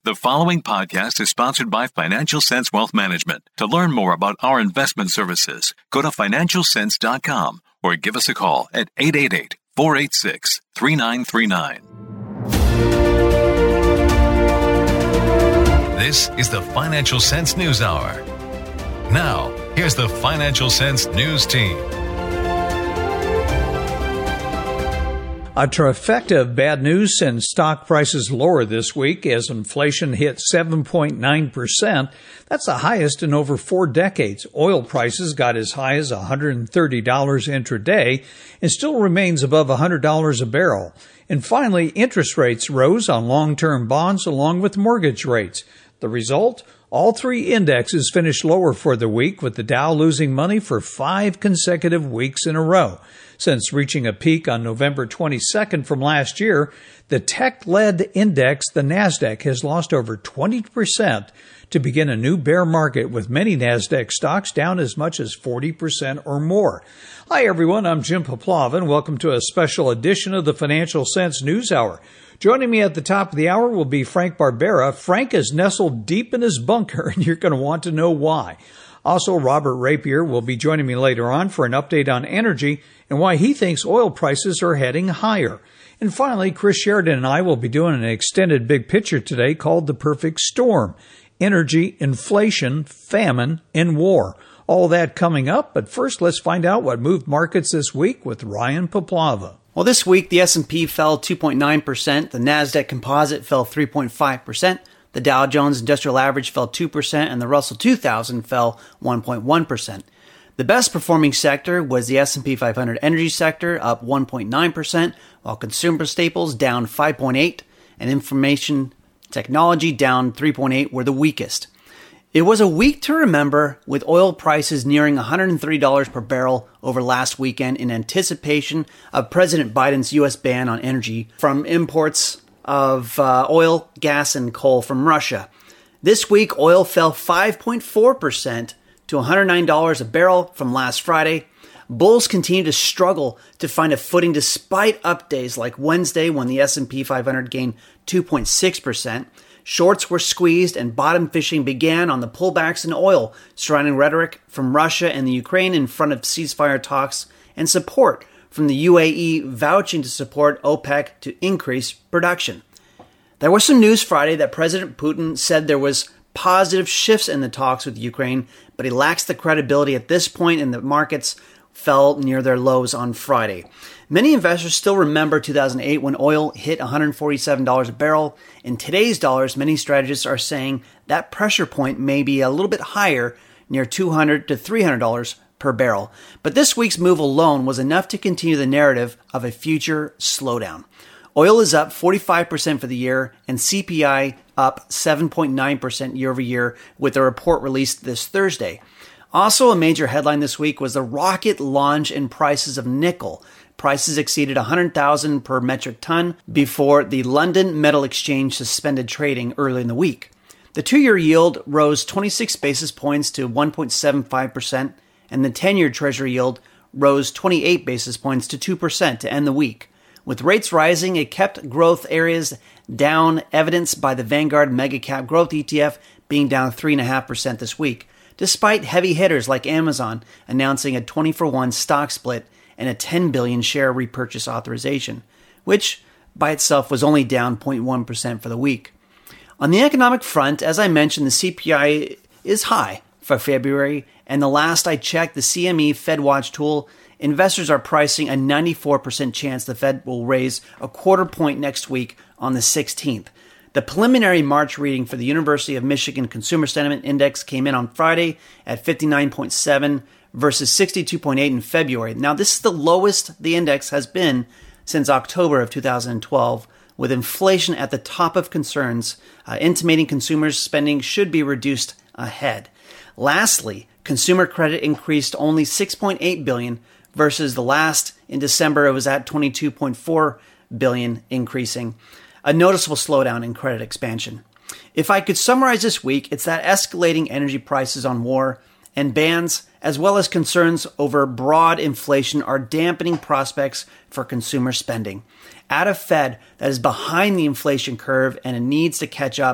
The following podcast is sponsored by Financial Sense Wealth Management. To learn more about our investment services, go to financialsense.com or give us a call at 888-486-3939. This is the Financial Sense News Hour. Now, here's the Financial Sense News Team. A trifecta of bad news sends stock prices lower this week as inflation hit 7.9%. That's the highest in over 4 decades. Oil prices got as high as $130 intraday and still remains above $100 a barrel. And finally, interest rates rose on long-term bonds along with mortgage rates. The result? All 3 indexes finished lower for the week, with the Dow losing money for 5 consecutive weeks in a row. Since reaching a peak on November 22nd from last year, the tech-led index, the Nasdaq, has lost over 20% to begin a new bear market, with many Nasdaq stocks down as much as 40% or more. Hi, everyone. I'm Jim Poplava, and welcome to a special edition of the Financial Sense News Hour. Joining me at the top of the hour will be Frank Barbera. Frank is nestled deep in his bunker, and you're going to want to know why. Also, Robert Rapier will be joining me later on for an update on energy and why he thinks oil prices are heading higher. And finally, Chris Sheridan and I will be doing an extended big picture today called The Perfect Storm: Energy, Inflation, Famine, and War. All that coming up, but first let's find out what moved markets this week with Ryan Poplava. Well, this week the S&P fell 2.9%, the Nasdaq Composite fell 3.5%, the Dow Jones Industrial Average fell 2%, and the Russell 2000 fell 1.1%. The best performing sector was the S&P 500 energy sector, up 1.9%, while consumer staples down 5.8%, and information technology down 3.8% were the weakest. It was a week to remember, with oil prices nearing $130 per barrel over last weekend in anticipation of President Biden's U.S. ban on energy from imports of oil, gas, and coal from Russia. This week, oil fell 5.4% to $109 a barrel from last Friday. Bulls continue to struggle to find a footing despite up days like Wednesday, when the S&P 500 gained 2.6%. Shorts were squeezed and bottom fishing began on the pullbacks in oil surrounding rhetoric from Russia and the Ukraine in front of ceasefire talks and support from the UAE vouching to support OPEC to increase production. There was some news Friday that President Putin said there was positive shifts in the talks with Ukraine, but he lacks the credibility at this point, and the markets fell near their lows on Friday. Many investors still remember 2008 when oil hit $147 a barrel. In today's dollars, many strategists are saying that pressure point may be a little bit higher, near $200 to $300 per barrel. But this week's move alone was enough to continue the narrative of a future slowdown. Oil is up 45% for the year, and CPI up 7.9% year over year, with a report released this Thursday. Also, a major headline this week was the rocket launch in prices of nickel. Prices exceeded $100,000 per metric ton before the London Metal Exchange suspended trading early in the week. The 2-year yield rose 26 basis points to 1.75%, and the 10-year Treasury yield rose 28 basis points to 2% to end the week. With rates rising, it kept growth areas down, evidenced by the Vanguard Mega Cap Growth ETF being down 3.5% this week, despite heavy hitters like Amazon announcing a 20-for-1 stock split and a 10 billion share repurchase authorization, which by itself was only down 0.1% for the week. On the economic front, as I mentioned, the CPI is high for February, and the last I checked, the CME FedWatch tool, investors are pricing a 94% chance the Fed will raise a quarter point next week on the 16th. The preliminary March reading for the University of Michigan Consumer Sentiment Index came in on Friday at 59.7 versus 62.8 in February. Now, this is the lowest the index has been since October of 2012, with inflation at the top of concerns, intimating consumers' spending should be reduced ahead. Lastly, consumer credit increased only $6.8 billion versus the last in December. It was at $22.4 billion, increasing. A noticeable slowdown in credit expansion. If I could summarize this week, it's that escalating energy prices on war and bans, as well as concerns over broad inflation, are dampening prospects for consumer spending. At a Fed that is behind the inflation curve and it needs to catch up,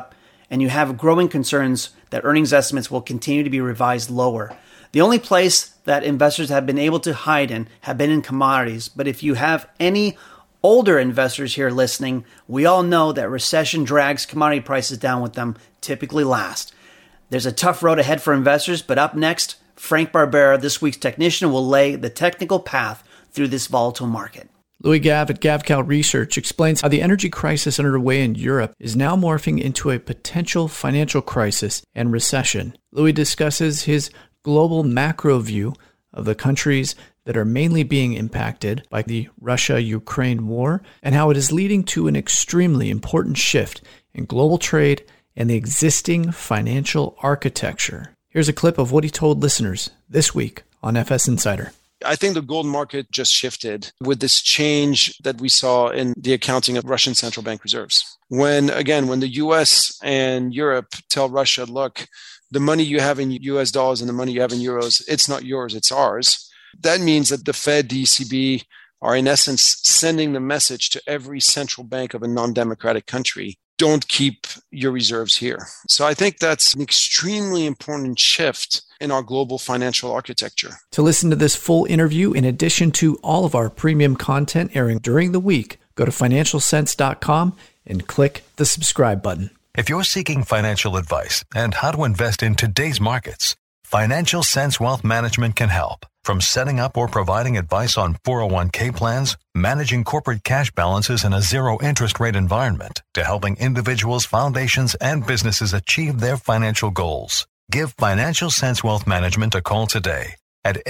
and you have growing concerns that earnings estimates will continue to be revised lower. The only place that investors have been able to hide in have been in commodities, but if you have any older investors here listening, we all know that recession drags commodity prices down with them, typically last. There's a tough road ahead for investors, but up next, Frank Barbera, this week's technician, will lay the technical path through this volatile market. Louis Gav at GavCal Research explains how the energy crisis underway in Europe is now morphing into a potential financial crisis and recession. Louis discusses his global macro view of the countries that are mainly being impacted by the Russia-Ukraine war and how it is leading to an extremely important shift in global trade and the existing financial architecture. Here's a clip of what he told listeners this week on FS Insider. I think the gold market just shifted with this change that we saw in the accounting of Russian central bank reserves. When the US and Europe tell Russia, look, the money you have in US dollars and the money you have in euros, it's not yours, it's ours. That means that the Fed, the ECB are in essence sending the message to every central bank of a non-democratic country, don't keep your reserves here. So I think that's an extremely important shift in our global financial architecture. To listen to this full interview, in addition to all of our premium content airing during the week, go to financialsense.com and click the subscribe button. If you're seeking financial advice and how to invest in today's markets, Financial Sense Wealth Management can help. From setting up or providing advice on 401k plans, managing corporate cash balances in a zero interest rate environment, to helping individuals, foundations, and businesses achieve their financial goals. Give Financial Sense Wealth Management a call today at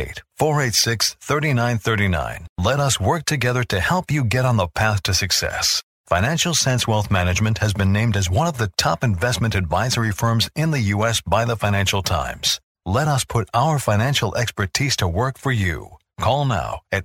888-486-3939. Let us work together to help you get on the path to success. Financial Sense Wealth Management has been named as one of the top investment advisory firms in the U.S. by the Financial Times. Let us put our financial expertise to work for you. Call now at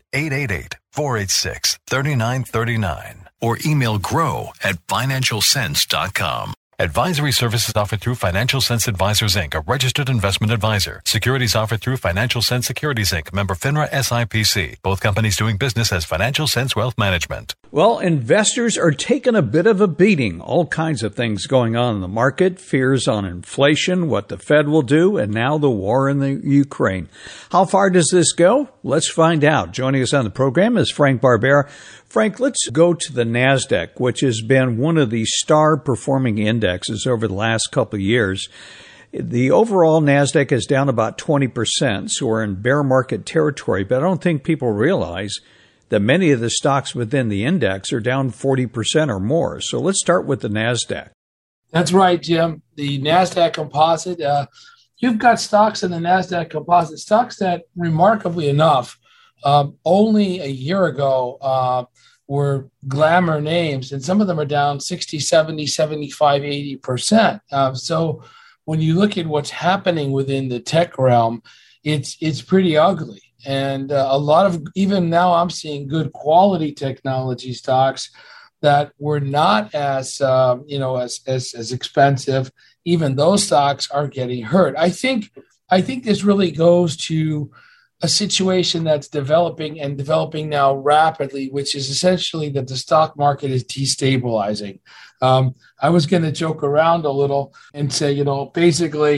888-486-3939 or email grow@financialsense.com. Advisory services offered through Financial Sense Advisors, Inc., a registered investment advisor. Securities offered through Financial Sense Securities, Inc., member FINRA SIPC. Both companies doing business as Financial Sense Wealth Management. Well, investors are taking a bit of a beating. All kinds of things going on in the market, fears on inflation, what the Fed will do, and now the war in the Ukraine. How far does this go? Let's find out. Joining us on the program is Frank Barbera. Frank, let's go to the NASDAQ, which has been one of the star-performing indexes over the last couple of years. The overall NASDAQ is down about 20%, so we're in bear market territory, but I don't think people realize that many of the stocks within the index are down 40% or more. So let's start with the NASDAQ. That's right, Jim. The NASDAQ composite, you've got stocks in the NASDAQ composite, stocks that, remarkably enough, only a year ago were glamour names, and some of them are down 60, 70, 75, 80%. So when you look at what's happening within the tech realm, it's pretty ugly. And a lot of, even now I'm seeing good quality technology stocks that were not as expensive. Even those stocks are getting hurt. I think this really goes to a situation that's developing now rapidly, which is essentially that the stock market is destabilizing. I was going to joke around a little and say, basically,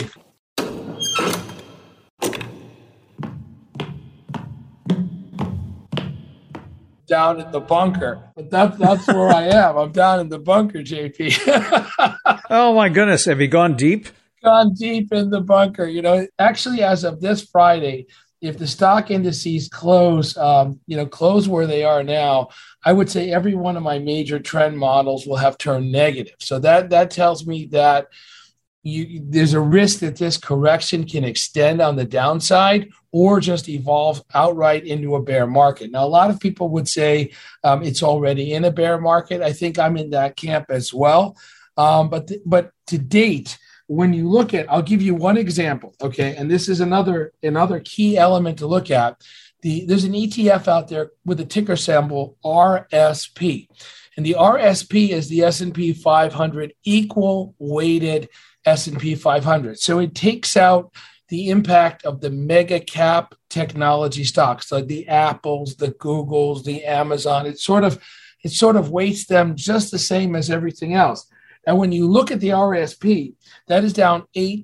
down in the bunker, but that's where I am. I'm down in the bunker, JP. Oh my goodness. Have you gone deep? Gone deep in the bunker. Actually, as of this Friday, if the stock indices close where they are now, I would say every one of my major trend models will have turned negative. So that tells me that there's a risk that this correction can extend on the downside or just evolve outright into a bear market. Now, a lot of people would say it's already in a bear market. I think I'm in that camp as well. But to date, when you look at, I'll give you one example, okay? And this is another key element to look at. There's an ETF out there with a ticker symbol RSP. And the RSP is the S&P 500 equal weighted S&P 500. So it takes out the impact of the mega cap technology stocks, like the Apples, the Googles, the Amazon. It sort of weights them just the same as everything else. And when you look at the RSP, that is down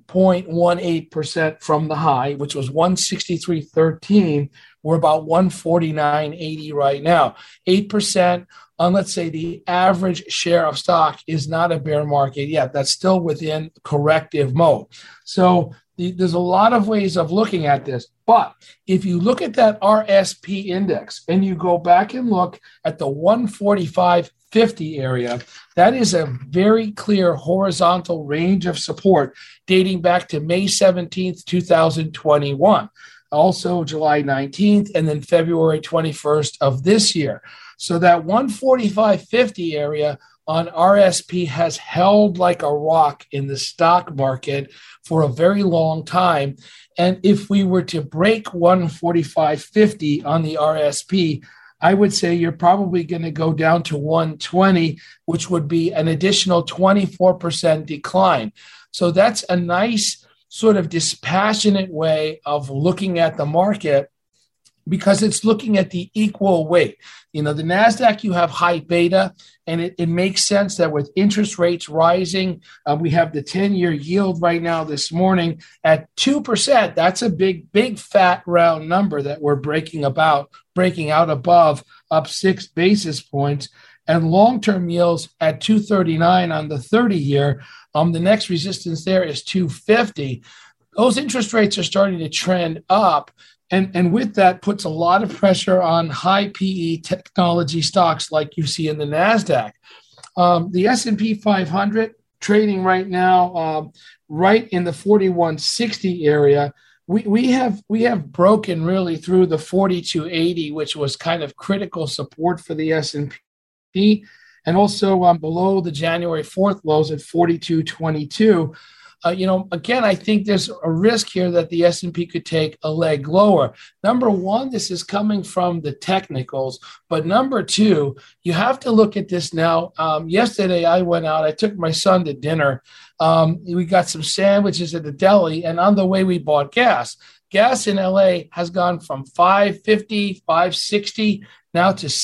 8.18% from the high, which was 163.13. We're about 149.80 right now. 8% on, let's say, the average share of stock is not a bear market yet. That's still within corrective mode. So there's a lot of ways of looking at this. But if you look at that RSP index and you go back and look at the 145.50 area, that is a very clear horizontal range of support dating back to May 17th, 2021. Also July 19th, and then February 21st of this year. So that 145.50 area on RSP has held like a rock in the stock market for a very long time. And if we were to break 145.50 on the RSP, I would say you're probably going to go down to 120, which would be an additional 24% decline. So that's a nice sort of dispassionate way of looking at the market, because it's looking at the equal weight. The NASDAQ, you have high beta, and it makes sense that with interest rates rising, we have the 10-year yield right now this morning at 2%. That's a big, fat, round number that we're breaking out above, up 6 basis points. And long-term yields at 239 on the 30-year. The next resistance there is 250. Those interest rates are starting to trend up. And with that puts a lot of pressure on high PE technology stocks like you see in the NASDAQ. The S&P 500 trading right now right in the 4160 area. We have broken really through the 4280, which was kind of critical support for the S&P, and also below the January 4th lows at 4222. Again, I think there's a risk here that the S&P could take a leg lower. Number one, this is coming from the technicals. But number two, you have to look at this now. Yesterday, I went out. I took my son to dinner. We got some sandwiches at the deli. And on the way, we bought gas. Gas in LA has gone from $5.50, $5.60, now to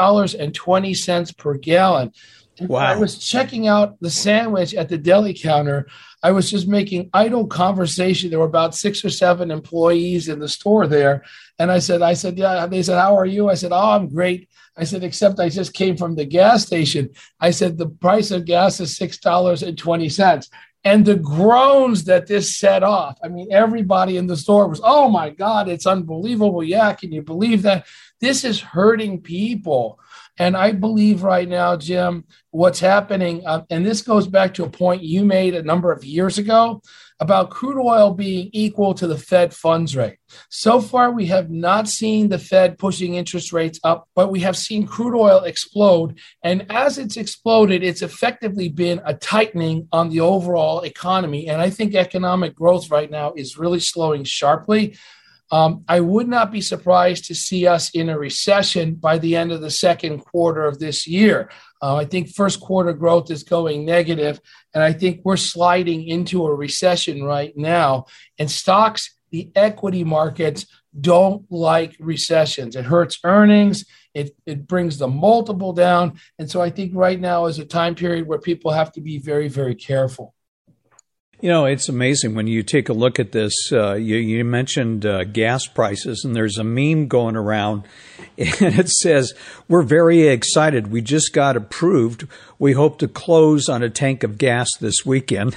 $6.20 per gallon. Wow. I was checking out the sandwich at the deli counter. I was just making idle conversation. There were about 6 or 7 employees in the store there. And I said, yeah. They said, how are you? I said, oh, I'm great. I said, except I just came from the gas station. I said, the price of gas is $6.20. And the groans that this set off, I mean, everybody in the store was, oh my God, it's unbelievable. Yeah, can you believe that? This is hurting people. And I believe right now, Jim, what's happening, and this goes back to a point you made a number of years ago about crude oil being equal to the Fed funds rate. So far, we have not seen the Fed pushing interest rates up, but we have seen crude oil explode. And as it's exploded, it's effectively been a tightening on the overall economy. And I think economic growth right now is really slowing sharply. I would not be surprised to see us in a recession by the end of the second quarter of this year. I think first quarter growth is going negative, and I think we're sliding into a recession right now. And stocks, the equity markets, don't like recessions. It hurts earnings. It brings the multiple down. And so I think right now is a time period where people have to be very, very careful. It's amazing when you take a look at this. You mentioned gas prices, and there's a meme going around, and it says, we're very excited. We just got approved. We hope to close on a tank of gas this weekend.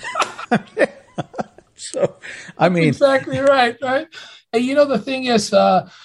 So, I mean, that's exactly right. And the thing is,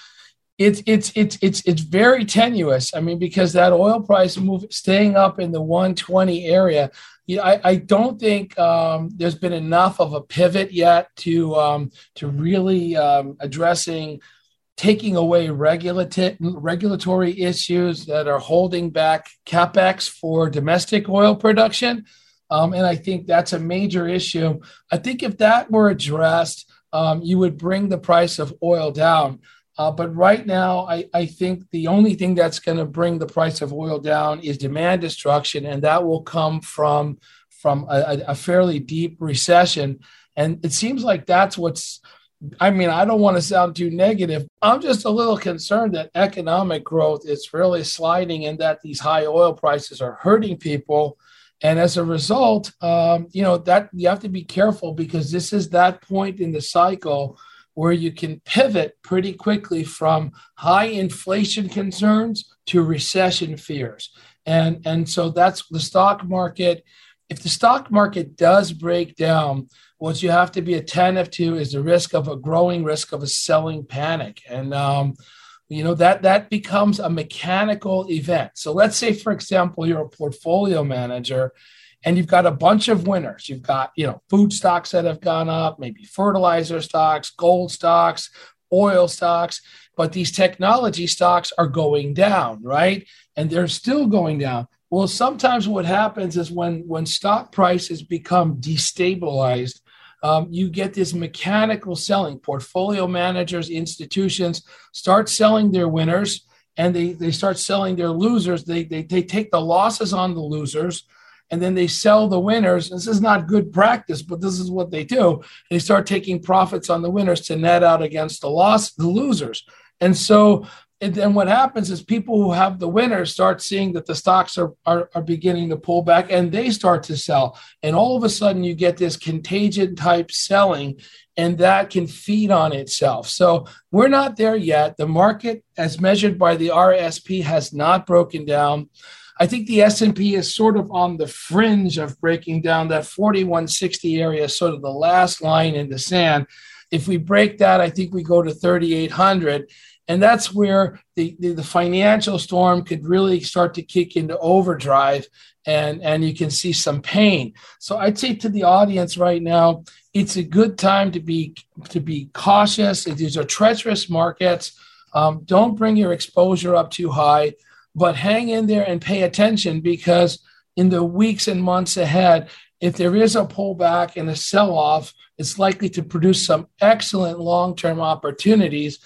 it's very tenuous. I mean, because that oil price staying up in the 120 area. I don't think there's been enough of a pivot yet to really addressing taking away regulatory issues that are holding back CapEx for domestic oil production. And I think that's a major issue. I think if that were addressed, you would bring the price of oil down. But right now, I think the only thing that's going to bring the price of oil down is demand destruction, and that will come from a fairly deep recession. And it seems like that's I don't want to sound too negative. I'm just a little concerned that economic growth is really sliding and that these high oil prices are hurting people. And as a result, that you have to be careful, because this is that point in the cycle where you can pivot pretty quickly from high inflation concerns to recession fears. And so that's the stock market. If the stock market does break down, what you have to be attentive to is the risk of a growing risk of a selling panic. And, that becomes a mechanical event. So let's say, for example, you're a portfolio manager and you've got a bunch of winners. You've got, food stocks that have gone up, maybe fertilizer stocks, gold stocks, oil stocks, but these technology stocks are going down, right? And they're still going down. Well, sometimes what happens is when stock prices become destabilized, you get this mechanical selling. Portfolio managers, institutions start selling their winners, and they start selling their losers. They take the losses on the losers, and then they sell the winners. This is not good practice, but this is what they do. They start taking profits on the winners to net out against the losers. And so, and then what happens is people who have the winners start seeing that the stocks are beginning to pull back, and they start to sell. And all of a sudden you get this contagion type selling, and that can feed on itself. So we're not there yet. The market, as measured by the RSP, has not broken down. I think the S&P is sort of on the fringe of breaking down. That 4160 area is sort of the last line in the sand. If we break that, I think we go to 3,800. And that's where the financial storm could really start to kick into overdrive, and you can see some pain. So I'd say to the audience right now, it's a good time to be cautious. These are treacherous markets. Don't bring your exposure up too high, but hang in there and pay attention, because in the weeks and months ahead, if there is a pullback and a sell-off, it's likely to produce some excellent long-term opportunities.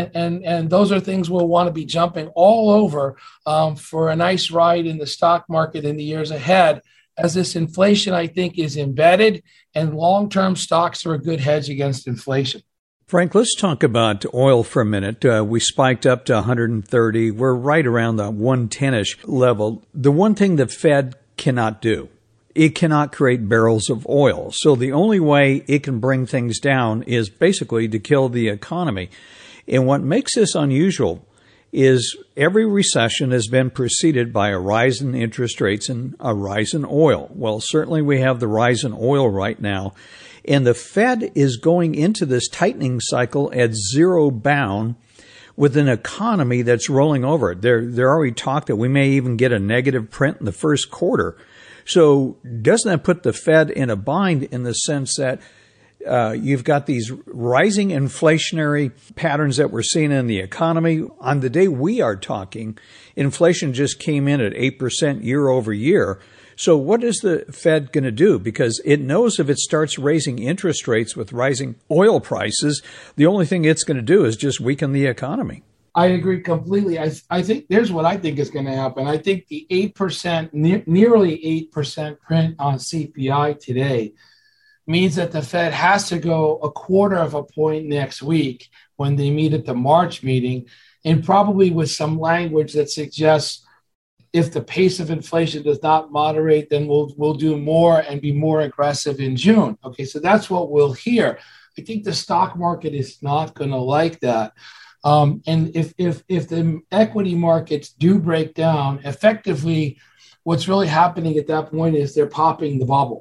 And those are things we'll want to be jumping all over for a nice ride in the stock market in the years ahead, as this inflation, I think, is embedded, and long-term stocks are a good hedge against inflation. Frank, let's talk about oil for a minute. We spiked up to 130. We're right around the 110-ish level. The one thing the Fed cannot do, it cannot create barrels of oil. So the only way it can bring things down is basically to kill the economy. And what makes this unusual is every recession has been preceded by a rise in interest rates and a rise in oil. Well, certainly we have the rise in oil right now. And the Fed is going into this tightening cycle at zero bound with an economy that's rolling over. They're already talked that we may even get a negative print in the first quarter. So doesn't that put the Fed in a bind, in the sense that you've got these rising inflationary patterns that we're seeing in the economy? On the day we are talking, inflation just came in at 8% year over year. So what is the Fed going to do? Because it knows if it starts raising interest rates with rising oil prices, the only thing it's going to do is just weaken the economy. I agree completely. I think there's what I think is going to happen. I think the 8%, nearly 8% print on CPI today means that the Fed has to go a quarter of a point next week when they meet at the March meeting, and probably with some language that suggests if the pace of inflation does not moderate, then we'll do more and be more aggressive in June. Okay, so that's what we'll hear. I think the stock market is not going to like that. And if the equity markets do break down, effectively, what's really happening at that point is they're popping the bubble.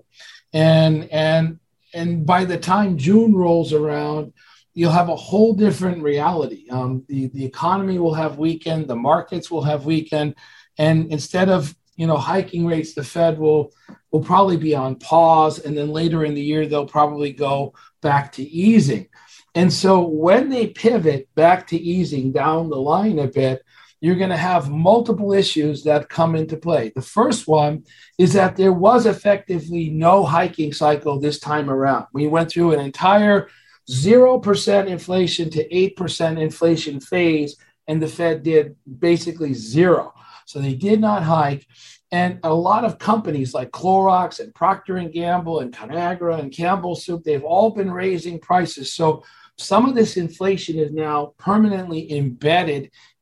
And by the time June rolls around, you'll have a whole different reality. The economy will have weakened, the markets will have weakened, and instead of hiking rates, the Fed will probably be on pause, and then later in the year they'll probably go back to easing. And so when they pivot back to easing down the line a bit, you're going to have multiple issues that come into play. The first one is that there was effectively no hiking cycle this time around. We went through an entire 0% inflation to 8% inflation phase, and the Fed did basically zero. So they did not hike. And a lot of companies like Clorox and Procter & Gamble and Conagra and Campbell Soup, they've all been raising prices. So some of this inflation is now permanently embedded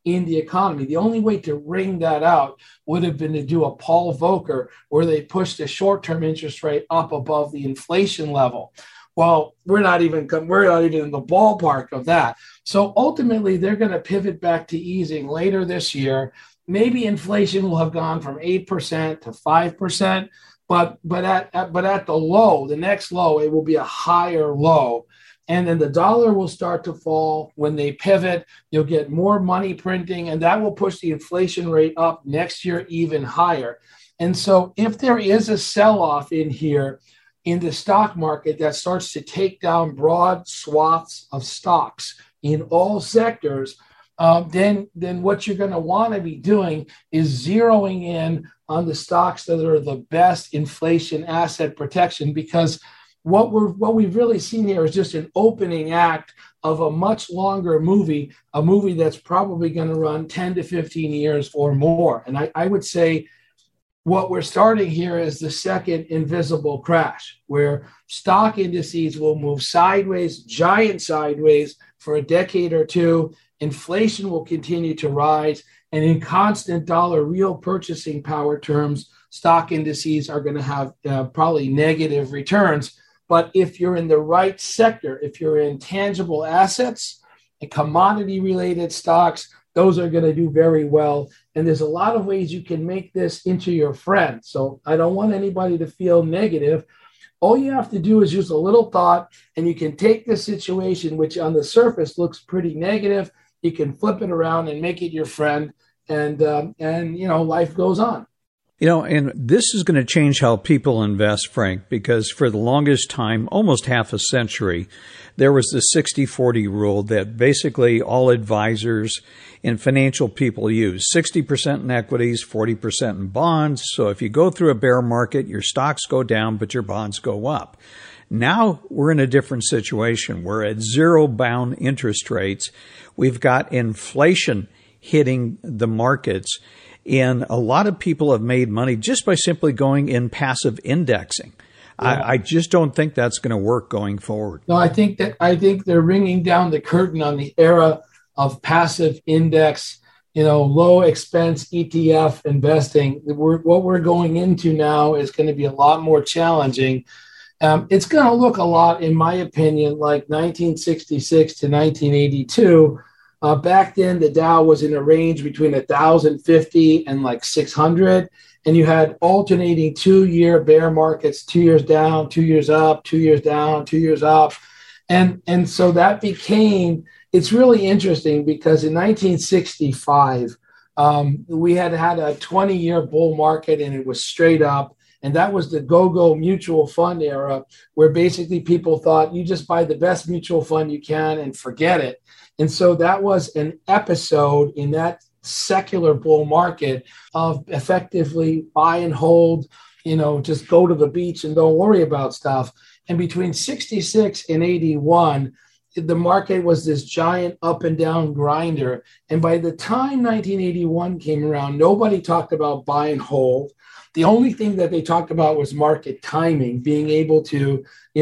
in the economy. The only way to wring that out would have been to do a Paul Volcker where they pushed the short-term interest rate up above the inflation level. Well, we're not even in the ballpark of that. So ultimately, they're going to pivot back to easing later this year. Maybe inflation will have gone from 8% to 5%, but at the low, the next low, it will be a higher low. And then the dollar will start to fall. When they pivot, you'll get more money printing, and that will push the inflation rate up next year even higher. And so if there is a sell-off in here in the stock market that starts to take down broad swaths of stocks in all sectors, then what you're going to want to be doing is zeroing in on the stocks that are the best inflation asset protection, because what we've really seen here is just an opening act of a much longer movie, a movie that's probably going to run 10 to 15 years or more. And I would say what we're starting here is the second invisible crash, where stock indices will move sideways, giant sideways, for a decade or two. Inflation will continue to rise. And in constant dollar real purchasing power terms, stock indices are going to have probably negative returns. But if you're in the right sector, if you're in tangible assets and commodity-related stocks, those are going to do very well. And there's a lot of ways you can make this into your friend. So I don't want anybody to feel negative. All you have to do is use a little thought, and you can take this situation, which on the surface looks pretty negative, you can flip it around and make it your friend, and life goes on. And this is going to change how people invest, Frank, because for the longest time, almost half a century, there was the 60-40 rule that basically all advisors and financial people use. 60% in equities, 40% in bonds. So if you go through a bear market, your stocks go down, but your bonds go up. Now we're in a different situation. We're at zero-bound interest rates. We've got inflation hitting the markets. And a lot of people have made money just by simply going in passive indexing. Yeah. I just don't think that's going to work going forward. No, I think they're ringing down the curtain on the era of passive index, low expense ETF investing. What we're going into now is going to be a lot more challenging. It's going to look a lot, in my opinion, like 1966 to 1982. Back then, the Dow was in a range between 1,050 and like 600. And you had alternating 2-year bear markets, 2 years down, 2 years up, 2 years down, 2 years up. And so that became, it's really interesting because in 1965, we had a 20-year bull market and it was straight up. And that was the go-go mutual fund era, where basically people thought you just buy the best mutual fund you can and forget it. And so that was an episode in that secular bull market of effectively buy and hold, just go to the beach and don't worry about stuff. And between 66 and 81, the market was this giant up and down grinder. And by the time 1981 came around, nobody talked about buy and hold. The only thing that they talked about was market timing, being able to,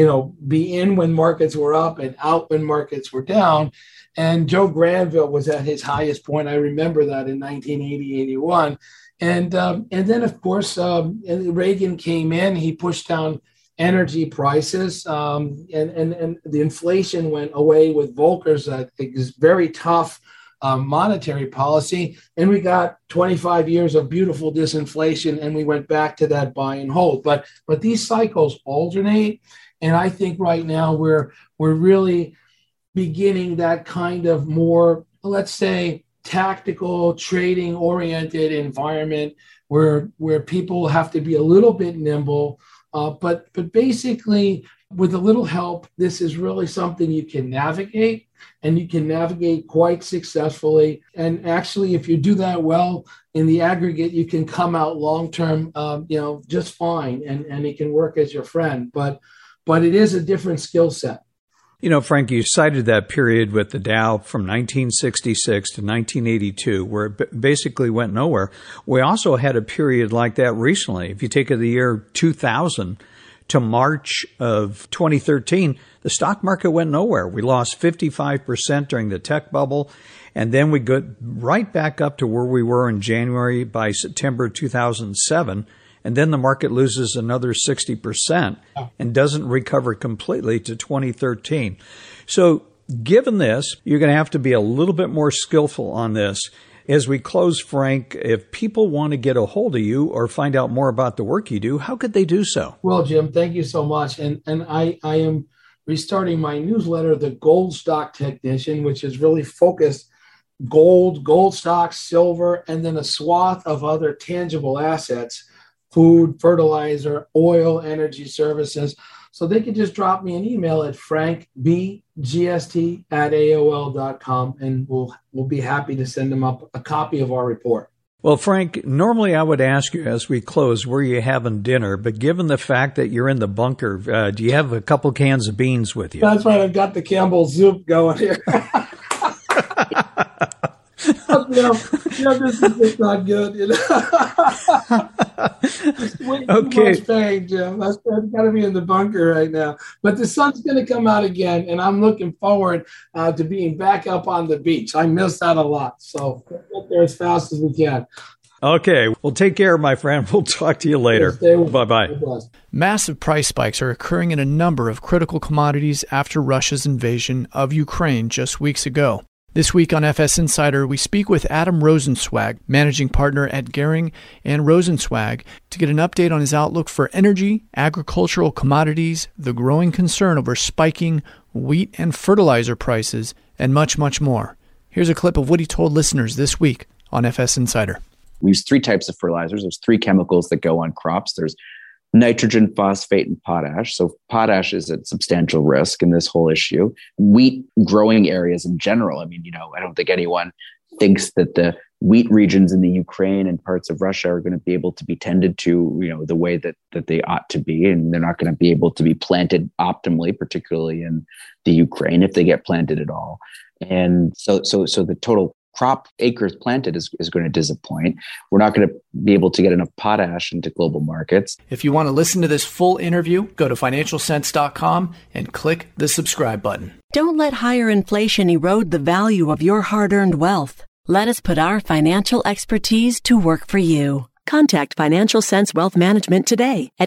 be in when markets were up and out when markets were down. And Joe Granville was at his highest point. I remember that in 1980, 81. And then, of course, Reagan came in. He pushed down energy prices, and the inflation went away with Volcker's very tough monetary policy. And we got 25 years of beautiful disinflation, and we went back to that buy and hold. But these cycles alternate. And I think right now we're really beginning that kind of more, let's say, tactical, trading-oriented environment where people have to be a little bit nimble. But basically, with a little help, this is really something you can navigate, and you can navigate quite successfully. And actually, if you do that well, in the aggregate, you can come out long-term, just fine, and it can work as your friend. But it is a different skill set. Frank, you cited that period with the Dow from 1966 to 1982, where it basically went nowhere. We also had a period like that recently. If you take the year 2000 to to March of 2013, the stock market went nowhere. We lost 55% during the tech bubble, and then we got right back up to where we were in January by September 2007, and then the market loses another 60% and doesn't recover completely to 2013. So given this, you're going to have to be a little bit more skillful on this. As we close, Frank, if people want to get a hold of you or find out more about the work you do, how could they do so? Well, Jim, thank you so much. And I am restarting my newsletter, The Gold Stock Technician, which is really focused gold stocks, silver, and then a swath of other tangible assets, food, fertilizer, oil, energy services. So they can just drop me an email at frankbgst@aol.com, and we'll be happy to send them up a copy of our report. Well, Frank, normally I would ask you as we close where you're having dinner, but given the fact that you're in the bunker, do you have a couple cans of beans with you? That's right. I've got the Campbell's soup going here. This is just not good. Way too much pain, Jim. I've got to be in the bunker right now. But the sun's going to come out again, and I'm looking forward to being back up on the beach. I missed that a lot, so get there as fast as we can. Okay. Well, take care, my friend. We'll talk to you later. Bye-bye. Massive price spikes are occurring in a number of critical commodities after Russia's invasion of Ukraine just weeks ago. This week on FS Insider, we speak with Adam Rosenswag, managing partner at Gehring and Rosenswag, to get an update on his outlook for energy, agricultural commodities, the growing concern over spiking wheat and fertilizer prices, and much, much more. Here's a clip of what he told listeners this week on FS Insider. We use three types of fertilizers. There's three chemicals that go on crops. There's nitrogen, phosphate, and potash. So potash is at substantial risk in this whole issue. Wheat growing areas in general. I don't think anyone thinks that the wheat regions in the Ukraine and parts of Russia are going to be able to be tended to, the way that they ought to be. And they're not going to be able to be planted optimally, particularly in the Ukraine, if they get planted at all. And so the total crop acres planted is going to disappoint. We're not going to be able to get enough potash into global markets. If you want to listen to this full interview, go to financialsense.com and click the subscribe button. Don't let higher inflation erode the value of your hard-earned wealth. Let us put our financial expertise to work for you. Contact Financial Sense Wealth Management today at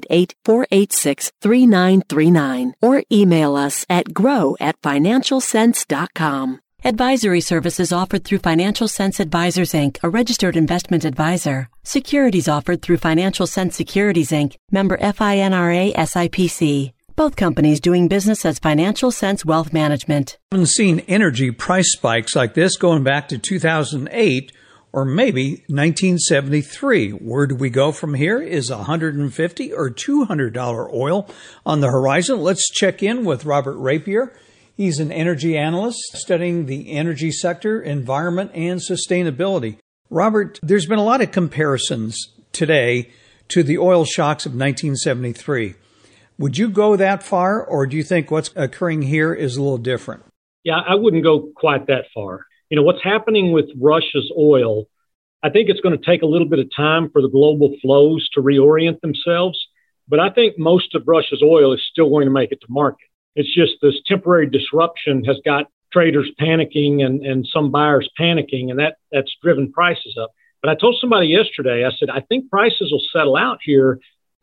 888-486-3939 or email us at grow@financialsense.com. Advisory services offered through Financial Sense Advisors, Inc., a registered investment advisor. Securities offered through Financial Sense Securities, Inc., member FINRA SIPC. Both companies doing business as Financial Sense Wealth Management. I haven't seen energy price spikes like this going back to 2008 or maybe 1973. Where do we go from here? Is $150 or $200 oil on the horizon? Let's check in with Robert Rapier. He's an energy analyst studying the energy sector, environment, and sustainability. Robert, there's been a lot of comparisons today to the oil shocks of 1973. Would you go that far, or do you think what's occurring here is a little different? Yeah, I wouldn't go quite that far. What's happening with Russia's oil, I think it's going to take a little bit of time for the global flows to reorient themselves. But I think most of Russia's oil is still going to make it to market. It's just this temporary disruption has got traders panicking and some buyers panicking, and that's driven prices up. But I told somebody yesterday, I said, I think prices will settle out here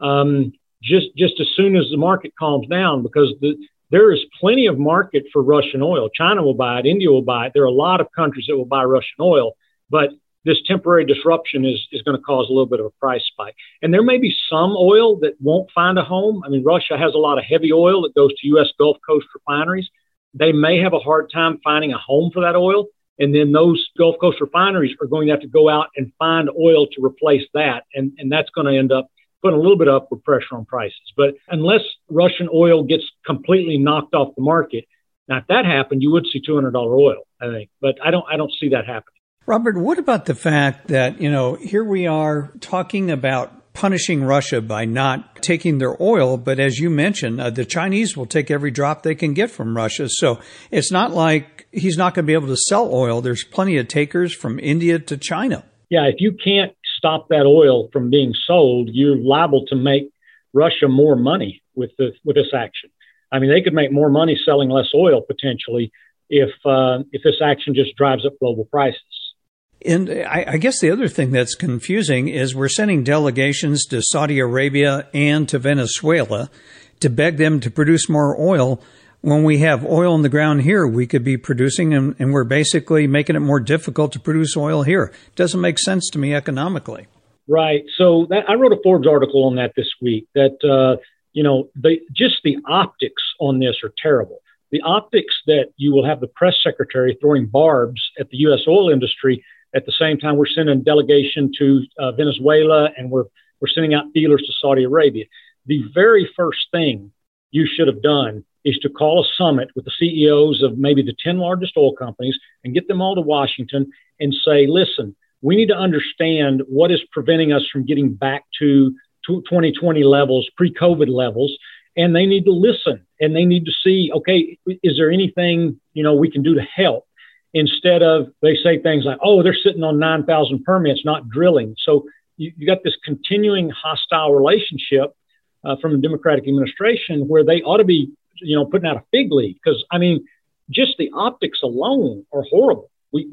just as soon as the market calms down, because there is plenty of market for Russian oil. China will buy it. India will buy it. There are a lot of countries that will buy Russian oil, but this temporary disruption is going to cause a little bit of a price spike. And there may be some oil that won't find a home. I mean, Russia has a lot of heavy oil that goes to U.S. Gulf Coast refineries. They may have a hard time finding a home for that oil. And then those Gulf Coast refineries are going to have to go out and find oil to replace that. And that's going to end up putting a little bit of upward pressure on prices. But unless Russian oil gets completely knocked off the market, now if that happened, you would see $200 oil, I think. But I don't see that happening. Robert, what about the fact that, here we are talking about punishing Russia by not taking their oil, but as you mentioned, the Chinese will take every drop they can get from Russia. So it's not like he's not going to be able to sell oil. There's plenty of takers from India to China. Yeah, if you can't stop that oil from being sold, you're liable to make Russia more money with this action. I mean, they could make more money selling less oil potentially if this action just drives up global prices. And I guess the other thing that's confusing is we're sending delegations to Saudi Arabia and to Venezuela to beg them to produce more oil. When we have oil in the ground here, we could be producing, and we're basically making it more difficult to produce oil here. It doesn't make sense to me economically. Right. So I wrote a Forbes article on that this week that, just the optics on this are terrible. The optics that you will have the press secretary throwing barbs at the U.S. oil industry at the same time we're sending a delegation to Venezuela and we're sending out feelers to Saudi Arabia. The very first thing you should have done is to call a summit with the CEOs of maybe the 10 largest oil companies and get them all to Washington and say, listen, we need to understand what is preventing us from getting back to 2020 levels, pre-COVID levels. And they need to listen and they need to see, okay, is there anything, we can do to help? Instead of, they say things like, oh, they're sitting on 9,000 permits, not drilling. So you got this continuing hostile relationship from the Democratic administration where they ought to be, putting out a fig leaf. Because, just the optics alone are horrible.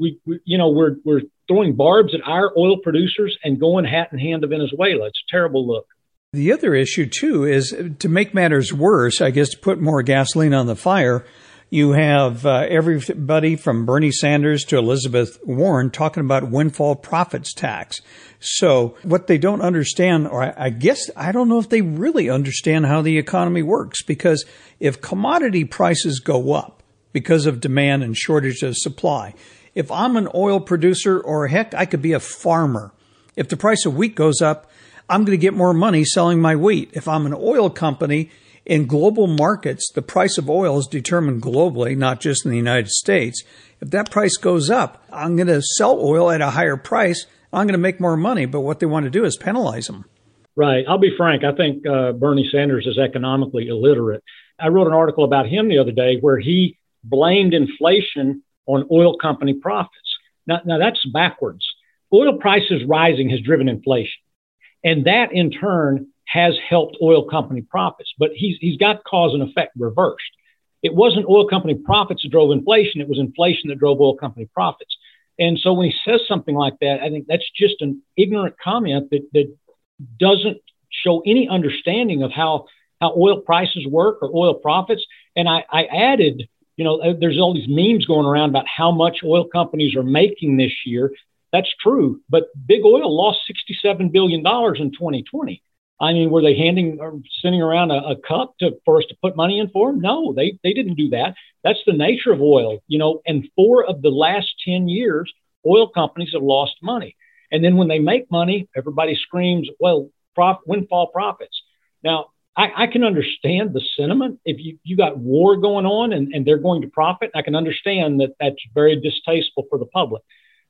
We're throwing barbs at our oil producers and going hat in hand to Venezuela. It's a terrible look. The other issue, too, is to make matters worse, I guess, to put more gasoline on the fire. You have everybody from Bernie Sanders to Elizabeth Warren talking about windfall profits tax. So what they don't understand, or I guess I don't know if they really understand how the economy works, because if commodity prices go up because of demand and shortage of supply, if I'm an oil producer, or heck, I could be a farmer, if the price of wheat goes up, I'm going to get more money selling my wheat. If I'm an oil company, in global markets, the price of oil is determined globally, not just in the United States. If that price goes up, I'm going to sell oil at a higher price. I'm going to make more money. But what they want to do is penalize them. Right. I'll be frank. I think Bernie Sanders is economically illiterate. I wrote an article about him the other day where he blamed inflation on oil company profits. Now that's backwards. Oil prices rising has driven inflation. And that, in turn, has helped oil company profits. But he's got cause and effect reversed. It wasn't oil company profits that drove inflation. It was inflation that drove oil company profits. And so when he says something like that, I think that's just an ignorant comment that doesn't show any understanding of how oil prices work or oil profits. And I added, there's all these memes going around about how much oil companies are making this year. That's true. But big oil lost $67 billion in 2020. Were they sending around a cup for us to put money in for them? No, they didn't do that. That's the nature of oil, and 4 of the last 10 years, oil companies have lost money. And then when they make money, everybody screams, well, windfall profits. Now, I can understand the sentiment. If you got war going on and they're going to profit, I can understand that that's very distasteful for the public.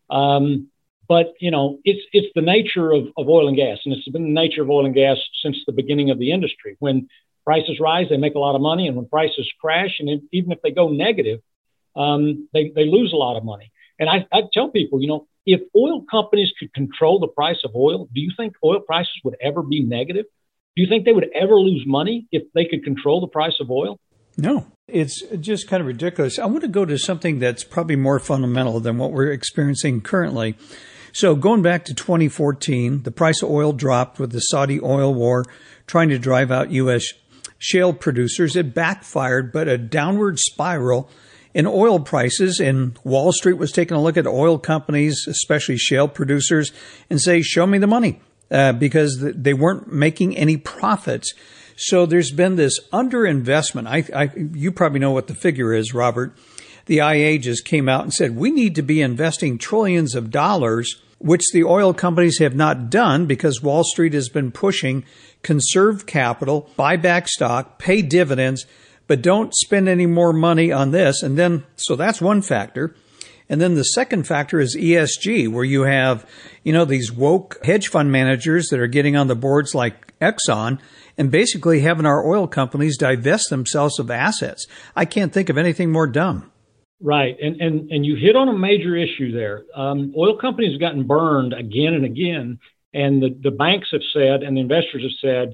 But, it's the nature of oil and gas, and it's been the nature of oil and gas since the beginning of the industry. When prices rise, they make a lot of money, and when prices crash, and even if they go negative, they lose a lot of money. And I tell people, if oil companies could control the price of oil, do you think oil prices would ever be negative? Do you think they would ever lose money if they could control the price of oil? No, it's just kind of ridiculous. I want to go to something that's probably more fundamental than what we're experiencing currently. So going back to 2014, the price of oil dropped with the Saudi oil war trying to drive out U.S. shale producers. It backfired, but a downward spiral in oil prices. And Wall Street was taking a look at oil companies, especially shale producers, and say, show me the money, because they weren't making any profits. So there's been this underinvestment. You probably know what the figure is, Robert. The IA just came out and said, we need to be investing trillions of dollars, which the oil companies have not done because Wall Street has been pushing conserve capital, buy back stock, pay dividends, but don't spend any more money on this. And then, so that's one factor. And then the second factor is ESG, where you have, these woke hedge fund managers that are getting on the boards like Exxon and basically having our oil companies divest themselves of assets. I can't think of anything more dumb. Right. And you hit on a major issue there. Oil companies have gotten burned again and again. And the banks have said, and the investors have said,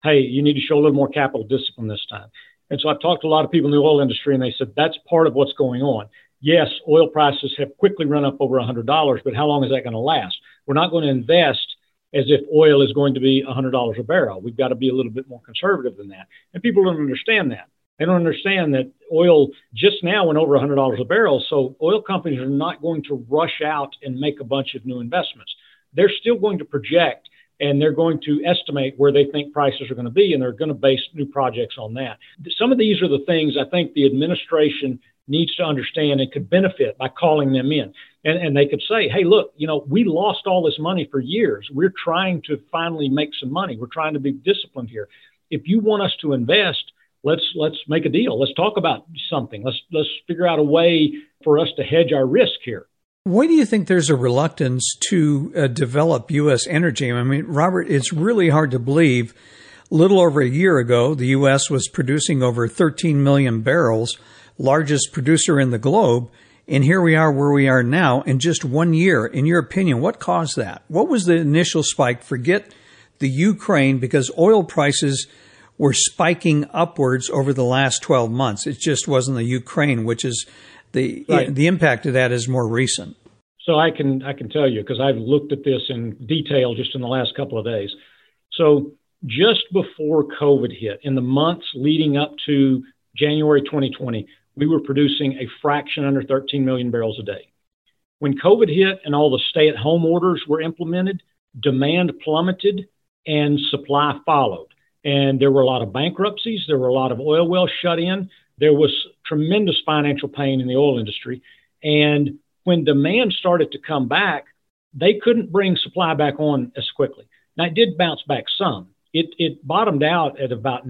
hey, you need to show a little more capital discipline this time. And so I've talked to a lot of people in the oil industry, and they said that's part of what's going on. Yes, oil prices have quickly run up over $100, but how long is that going to last? We're not going to invest as if oil is going to be $100 a barrel. We've got to be a little bit more conservative than that. And people don't understand that. They don't understand that oil just now went over $100 a barrel. So oil companies are not going to rush out and make a bunch of new investments. They're still going to project, and they're going to estimate where they think prices are going to be, and they're going to base new projects on that. Some of these are the things I think the administration needs to understand and could benefit by calling them in. And they could say, hey, look, we lost all this money for years. We're trying to finally make some money. We're trying to be disciplined here. If you want us to invest, let's make a deal. Let's talk about something. Let's figure out a way for us to hedge our risk here. Why do you think there's a reluctance to develop U.S. energy? I mean, Robert, it's really hard to believe. A little over a year ago, the U.S. was producing over 13 million barrels, largest producer in the globe. And here we are where we are now in just 1 year. In your opinion, what caused that? What was the initial spike? Forget the Ukraine, because oil prices were spiking upwards over the last 12 months. It just wasn't the Ukraine, which is the impact of that is more recent. So I can tell you, because I've looked at this in detail just in the last couple of days. So just before COVID hit, in the months leading up to January 2020, we were producing a fraction under 13 million barrels a day. When COVID hit and all the stay-at-home orders were implemented, demand plummeted and supply followed. And there were a lot of bankruptcies. There were a lot of oil wells shut in. There was tremendous financial pain in the oil industry. And when demand started to come back, they couldn't bring supply back on as quickly. Now, it did bounce back some. It bottomed out at about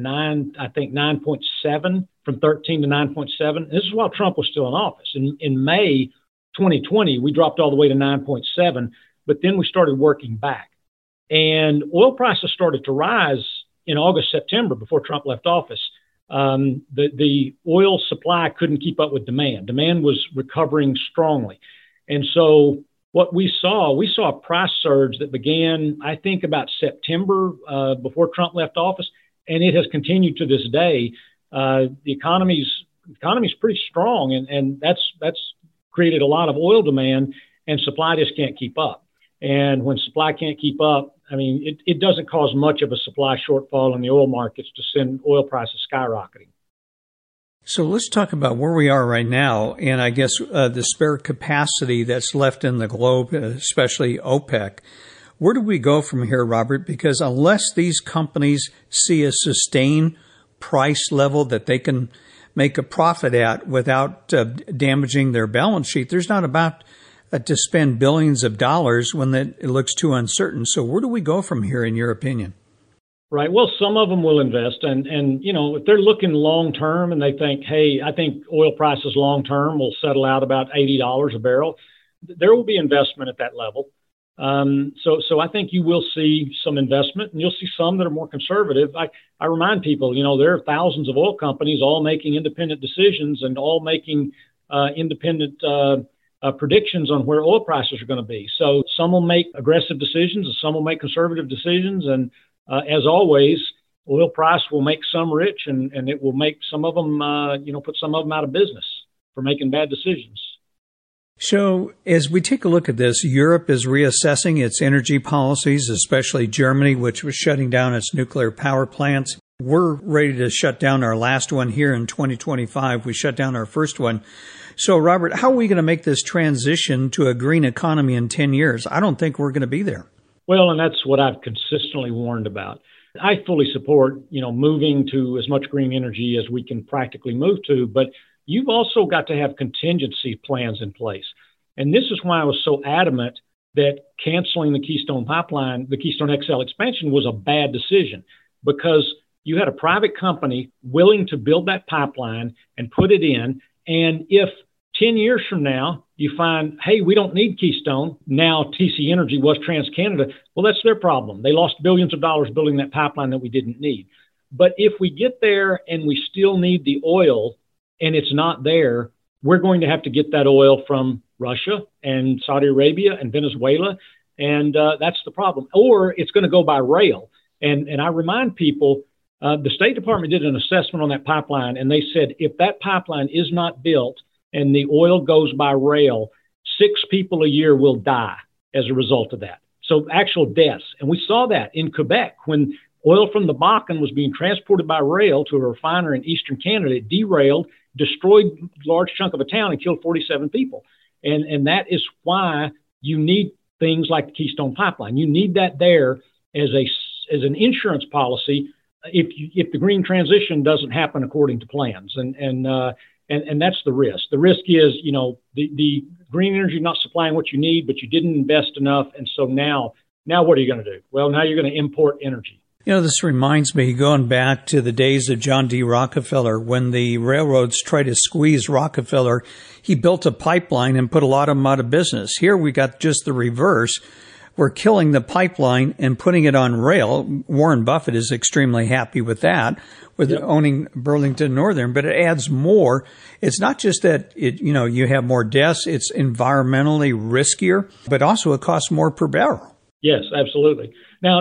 9.7, from 13 to 9.7. This is while Trump was still in office. In May 2020, we dropped all the way to 9.7, but then we started working back. And oil prices started to rise in August, September, before Trump left office. The oil supply couldn't keep up with demand. Demand was recovering strongly. And so what we saw a price surge that began, I think, about September before Trump left office, and it has continued to this day. The economy's pretty strong, and that's created a lot of oil demand, and supply just can't keep up. And when supply can't keep up, I mean, it doesn't cause much of a supply shortfall in the oil markets to send oil prices skyrocketing. So let's talk about where we are right now, and I guess the spare capacity that's left in the globe, especially OPEC. Where do we go from here, Robert? Because unless these companies see a sustained price level that they can make a profit at without damaging their balance sheet, there's not about to spend billions of dollars when it looks too uncertain. So where do we go from here, in your opinion? Right. Well, some of them will invest. And if they're looking long term and they think, hey, I think oil prices long term will settle out about $80 a barrel, there will be investment at that level. So I think you will see some investment, and you'll see some that are more conservative. I remind people, there are thousands of oil companies all making independent decisions and all making independent predictions on where oil prices are going to be. So some will make aggressive decisions and some will make conservative decisions. And as always, oil price will make some rich and it will make some of them, put some of them out of business for making bad decisions. So as we take a look at this, Europe is reassessing its energy policies, especially Germany, which was shutting down its nuclear power plants. We're ready to shut down our last one here in 2025. We shut down our first one. So, Robert, how are we going to make this transition to a green economy in 10 years? I don't think we're going to be there. Well, and that's what I've consistently warned about. I fully support, moving to as much green energy as we can practically move to, but you've also got to have contingency plans in place. And this is why I was so adamant that canceling the Keystone Pipeline, the Keystone XL expansion, was a bad decision, because you had a private company willing to build that pipeline and put it in. And if 10 years from now you find, hey, we don't need Keystone, now TC Energy was TransCanada, well, that's their problem. They lost billions of dollars building that pipeline that we didn't need. But if we get there and we still need the oil and it's not there, we're going to have to get that oil from Russia and Saudi Arabia and Venezuela. And that's the problem. Or it's going to go by rail. And I remind people, The State Department did an assessment on that pipeline, and they said if that pipeline is not built and the oil goes by rail, 6 people a year will die as a result of that. So actual deaths. And we saw that in Quebec when oil from the Bakken was being transported by rail to a refinery in eastern Canada. It derailed, destroyed a large chunk of a town, and killed 47 people. And that is why you need things like the Keystone Pipeline. You need that there as an insurance policy if the green transition doesn't happen according to plans. And that's the risk. The risk is, the green energy not supplying what you need, but you didn't invest enough. And so now what are you going to do? Well, now you're going to import energy. This reminds me, going back to the days of John D. Rockefeller, when the railroads tried to squeeze Rockefeller, he built a pipeline and put a lot of them out of business. Here we got just the reverse. We're killing the pipeline and putting it on rail. Warren Buffett is extremely happy with that, with owning Burlington Northern, but it adds more. It's not just that you have more deaths, it's environmentally riskier, but also it costs more per barrel. Yes, absolutely. Now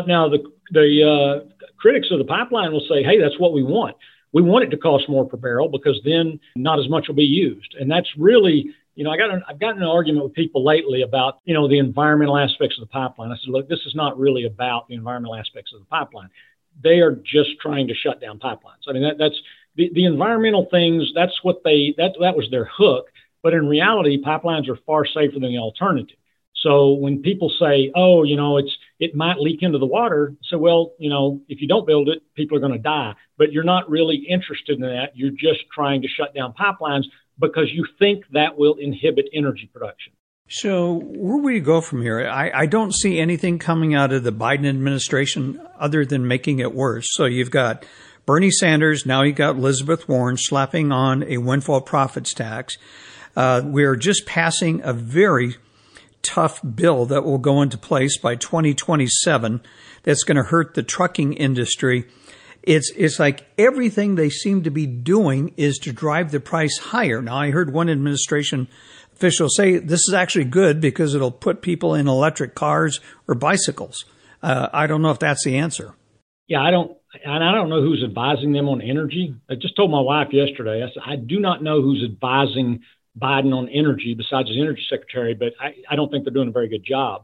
the critics of the pipeline will say, hey, that's what we want. We want it to cost more per barrel because then not as much will be used. And that's really, I've gotten an argument with people lately about, the environmental aspects of the pipeline. I said, look, this is not really about the environmental aspects of the pipeline. They are just trying to shut down pipelines. I mean, that's the environmental things. That's what that was their hook. But in reality, pipelines are far safer than the alternative. So when people say, oh, it might leak into the water. So, well, if you don't build it, people are going to die. But you're not really interested in that. You're just trying to shut down pipelines because you think that will inhibit energy production. So where do we go from here? I don't see anything coming out of the Biden administration other than making it worse. So you've got Bernie Sanders. Now you've got Elizabeth Warren slapping on a windfall profits tax. We're just passing a very tough bill that will go into place by 2027 that's going to hurt the trucking industry. It's like everything they seem to be doing is to drive the price higher. Now, I heard one administration official say this is actually good because it'll put people in electric cars or bicycles. I don't know if that's the answer. Yeah, I don't know who's advising them on energy. I just told my wife yesterday, I said, I do not know who's advising Biden on energy besides his energy secretary, but I don't think they're doing a very good job.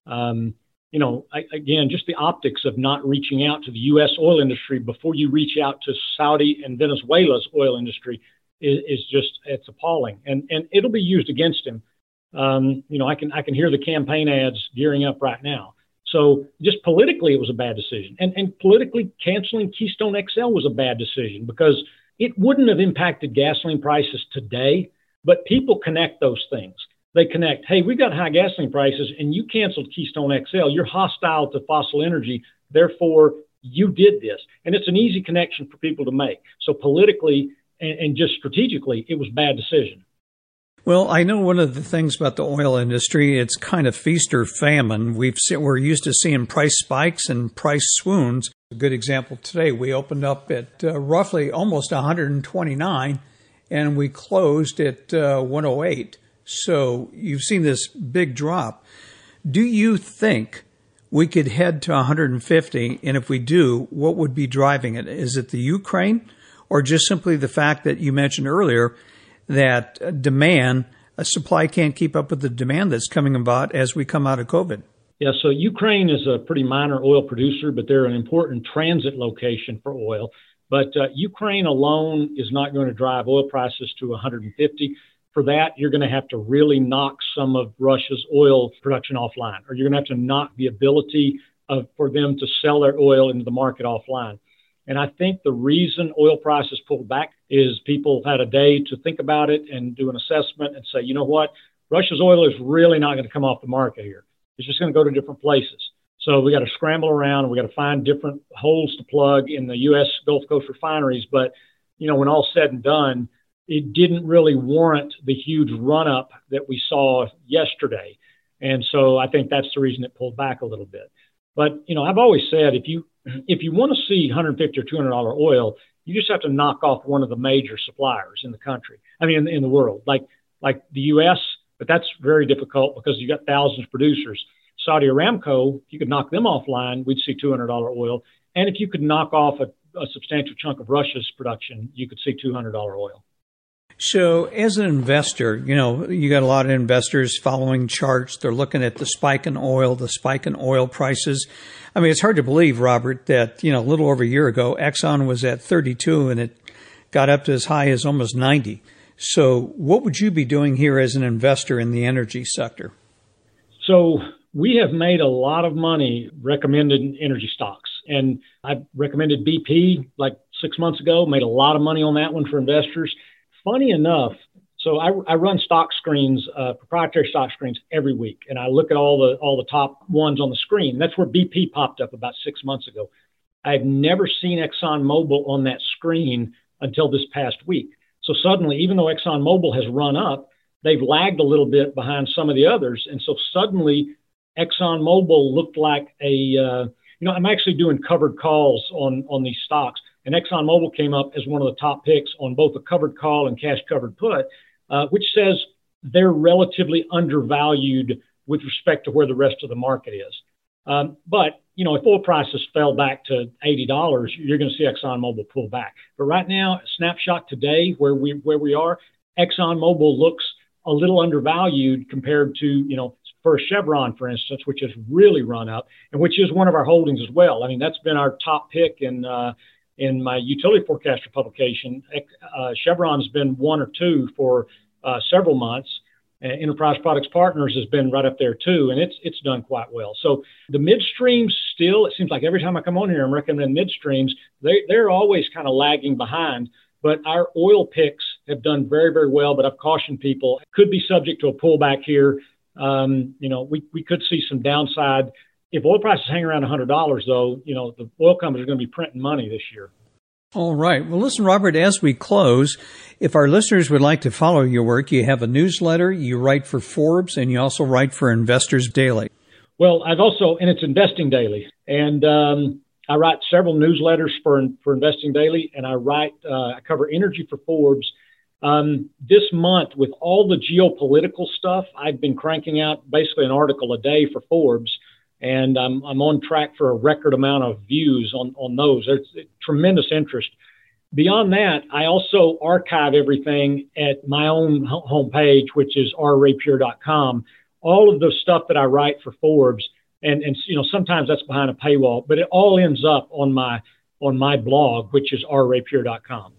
Again, just the optics of not reaching out to the U.S. oil industry before you reach out to Saudi and Venezuela's oil industry is just, it's appalling. And it'll be used against him. I can hear the campaign ads gearing up right now. So just politically, it was a bad decision. And politically, canceling Keystone XL was a bad decision because it wouldn't have impacted gasoline prices today. But people connect those things. They connect, hey, we got high gasoline prices and you canceled Keystone XL. You're hostile to fossil energy. Therefore, you did this. And it's an easy connection for people to make. So politically and just strategically, it was a bad decision. Well, I know one of the things about the oil industry, it's kind of feast or famine. We're used to seeing price spikes and price swoons. A good example today, we opened up at roughly almost 129. And we closed at 108. So you've seen this big drop. Do you think we could head to 150? And if we do, what would be driving it? Is it the Ukraine or just simply the fact that you mentioned earlier that supply can't keep up with the demand that's coming about as we come out of COVID? Yeah, so Ukraine is a pretty minor oil producer, but they're an important transit location for oil. But Ukraine alone is not going to drive oil prices to 150. For that, you're going to have to really knock some of Russia's oil production offline, or you're going to have to knock the ability for them to sell their oil into the market offline. And I think the reason oil prices pulled back is people had a day to think about it and do an assessment and say, you know what, Russia's oil is really not going to come off the market here. It's just going to go to different places. So we got to scramble around and we got to find different holes to plug in the U.S. Gulf Coast refineries. But, when all said and done, it didn't really warrant the huge run up that we saw yesterday. And so I think that's the reason it pulled back a little bit. But, I've always said if you want to see $150 or $200 oil, you just have to knock off one of the major suppliers in the country. I mean, in the world, like the U.S., but that's very difficult because you got thousands of producers. Saudi Aramco, if you could knock them offline, we'd see $200 oil. And if you could knock off a substantial chunk of Russia's production, you could see $200 oil. So as an investor, you got a lot of investors following charts. They're looking at the spike in oil, the spike in oil prices. I mean, it's hard to believe, Robert, that, a little over a year ago, Exxon was at 32 and it got up to as high as almost 90. So what would you be doing here as an investor in the energy sector? So we have made a lot of money recommending energy stocks. And I recommended BP like 6 months ago, made a lot of money on that one for investors. Funny enough, so I run stock screens, proprietary stock screens every week, and I look at all the top ones on the screen. That's where BP popped up about 6 months ago. I've never seen ExxonMobil on that screen until this past week. So suddenly, even though ExxonMobil has run up, they've lagged a little bit behind some of the others, and so suddenly ExxonMobil looked like I'm actually doing covered calls on these stocks. And ExxonMobil came up as one of the top picks on both a covered call and cash covered put, which says they're relatively undervalued with respect to where the rest of the market is. But if oil prices fell back to $80, you're going to see ExxonMobil pull back. But right now, snapshot today, where we are, ExxonMobil looks a little undervalued compared to, for Chevron, for instance, which has really run up and which is one of our holdings as well. I mean, that's been our top pick in my utility forecaster publication. Chevron's been 1 or 2 for several months. Enterprise Products Partners has been right up there too, and it's done quite well. So the midstreams still, it seems like every time I come on here and recommend midstreams, they're always kind of lagging behind. But our oil picks have done very, very well. But I've cautioned people, it could be subject to a pullback here. We could see some downside. If oil prices hang around $100, though, the oil companies are going to be printing money this year. All right. Well, listen, Robert, as we close, if our listeners would like to follow your work, you have a newsletter, you write for Forbes, and you also write for Investors Daily. Well, and it's Investing Daily. And I write several newsletters for Investing Daily, and I cover energy for Forbes. This month, with all the geopolitical stuff, I've been cranking out basically an article a day for Forbes. And I'm on track for a record amount of views on those. There's tremendous interest. Beyond that, I also archive everything at my own homepage, which is rraypure.com. All of the stuff that I write for Forbes, and sometimes that's behind a paywall, but it all ends up on my blog, which is rraypure.com.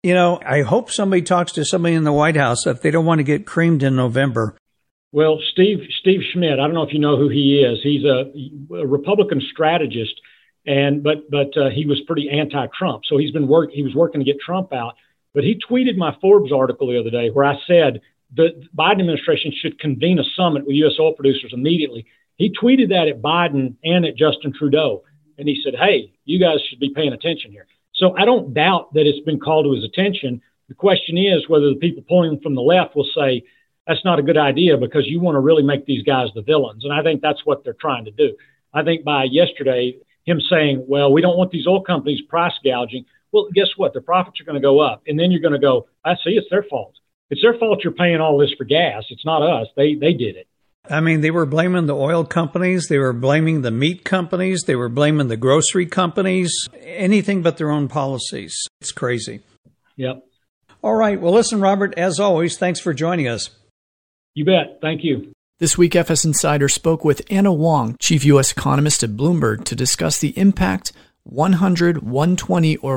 I hope somebody talks to somebody in the White House if they don't want to get creamed in November. Well, Steve Schmidt, I don't know if you know who he is. He's a Republican strategist, but he was pretty anti-Trump. So he was working to get Trump out. But he tweeted my Forbes article the other day where I said the Biden administration should convene a summit with U.S. oil producers immediately. He tweeted that at Biden and at Justin Trudeau. And he said, hey, you guys should be paying attention here. So I don't doubt that it's been called to his attention. The question is whether the people pulling from the left will say, that's not a good idea because you want to really make these guys the villains. And I think that's what they're trying to do. I think by yesterday, him saying, well, we don't want these oil companies price gouging. Well, guess what? Their profits are going to go up. And then you're going to go, I see, it's their fault. It's their fault you're paying all this for gas. It's not us. They did it. I mean, they were blaming the oil companies. They were blaming the meat companies. They were blaming the grocery companies. Anything but their own policies. It's crazy. Yep. All right. Well, listen, Robert, as always, thanks for joining us. You bet. Thank you. This week, FS Insider spoke with Anna Wong, chief U.S. economist at Bloomberg, to discuss the impact $100, $120, or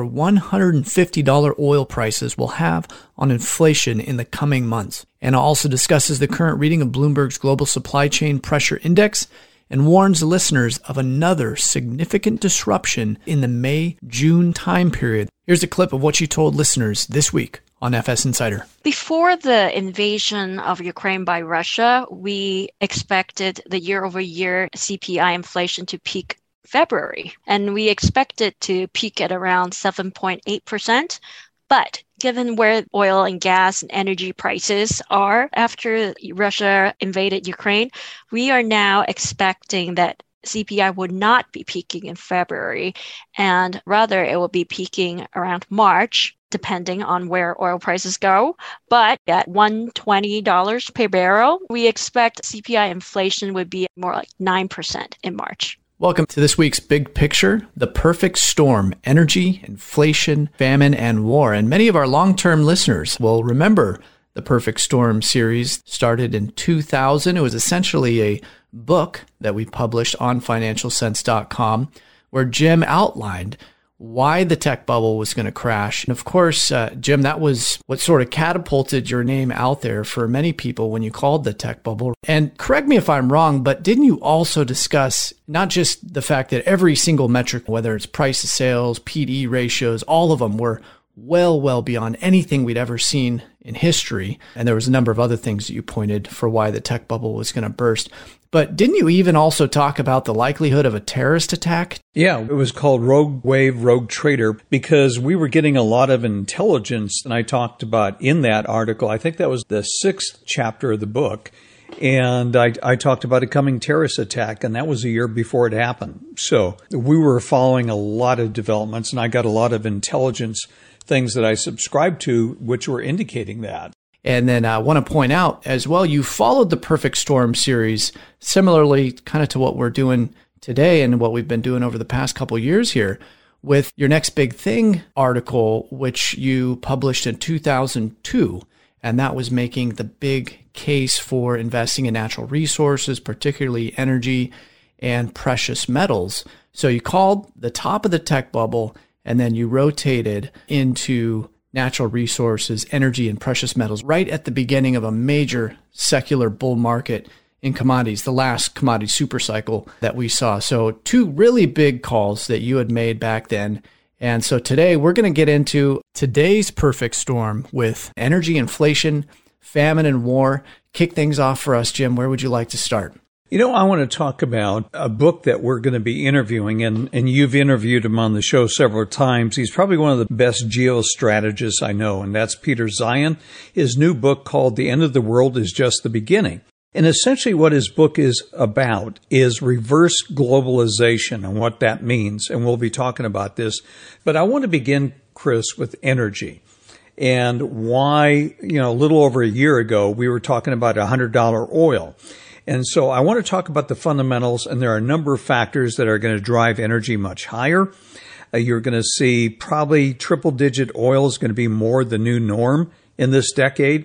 $150 oil prices will have on inflation in the coming months. Anna also discusses the current reading of Bloomberg's Global Supply Chain Pressure Index and warns listeners of another significant disruption in the May-June time period. Here's a clip of what she told listeners this week on FS Insider. Before the invasion of Ukraine by Russia, we expected the year-over-year CPI inflation to peak February, and we expected to peak at around 7.8%. But given where oil and gas and energy prices are after Russia invaded Ukraine, we are now expecting that CPI would not be peaking in February, and rather it will be peaking around March, depending on where oil prices go. But at $120 per barrel, we expect CPI inflation would be more like 9% in March. Welcome to this week's Big Picture, The Perfect Storm, Energy, Inflation, Famine, and War. And many of our long-term listeners will remember the Perfect Storm series started in 2000. It was essentially a book that we published on financialsense.com where Jim outlined why the tech bubble was going to crash. And of course, Jim, that was what sort of catapulted your name out there for many people when you called the tech bubble. And correct me if I'm wrong, but didn't you also discuss not just the fact that every single metric, whether it's price to sales, PE ratios, all of them were well beyond anything we'd ever seen in history. And there was a number of other things that you pointed for why the tech bubble was going to burst. But didn't you even also talk about the likelihood of a terrorist attack? Yeah, it was called Rogue Wave, Rogue Trader, because we were getting a lot of intelligence, and I talked about in that article. I think that was the 6th chapter of the book. And I talked about a coming terrorist attack, and that was a year before it happened. So we were following a lot of developments, and I got a lot of intelligence things that I subscribed to, which were indicating that. And then I want to point out as well, you followed the Perfect Storm series similarly kind of to what we're doing today and what we've been doing over the past couple of years here with your Next Big Thing article, which you published in 2002. And that was making the big case for investing in natural resources, particularly energy and precious metals. So you called the top of the tech bubble, and then you rotated into natural resources, energy, and precious metals right at the beginning of a major secular bull market in commodities, the last commodity super cycle that we saw. So 2 really big calls that you had made back then. And so today we're going to get into today's perfect storm with energy, inflation, famine, and war. Kick things off for us, Jim. Where would you like to start? You know, I want to talk about a book that we're going to be interviewing, and you've interviewed him on the show several times. He's probably one of the best geostrategists I know, and that's Peter Zeihan. His new book called The End of the World is Just the Beginning. And essentially what his book is about is reverse globalization and what that means, and we'll be talking about this. But I want to begin, Chris, with energy. And why, a little over a year ago, we were talking about $100 oil. And so I want to talk about the fundamentals, and there are a number of factors that are going to drive energy much higher. You're going to see probably triple-digit oil is going to be more the new norm in this decade.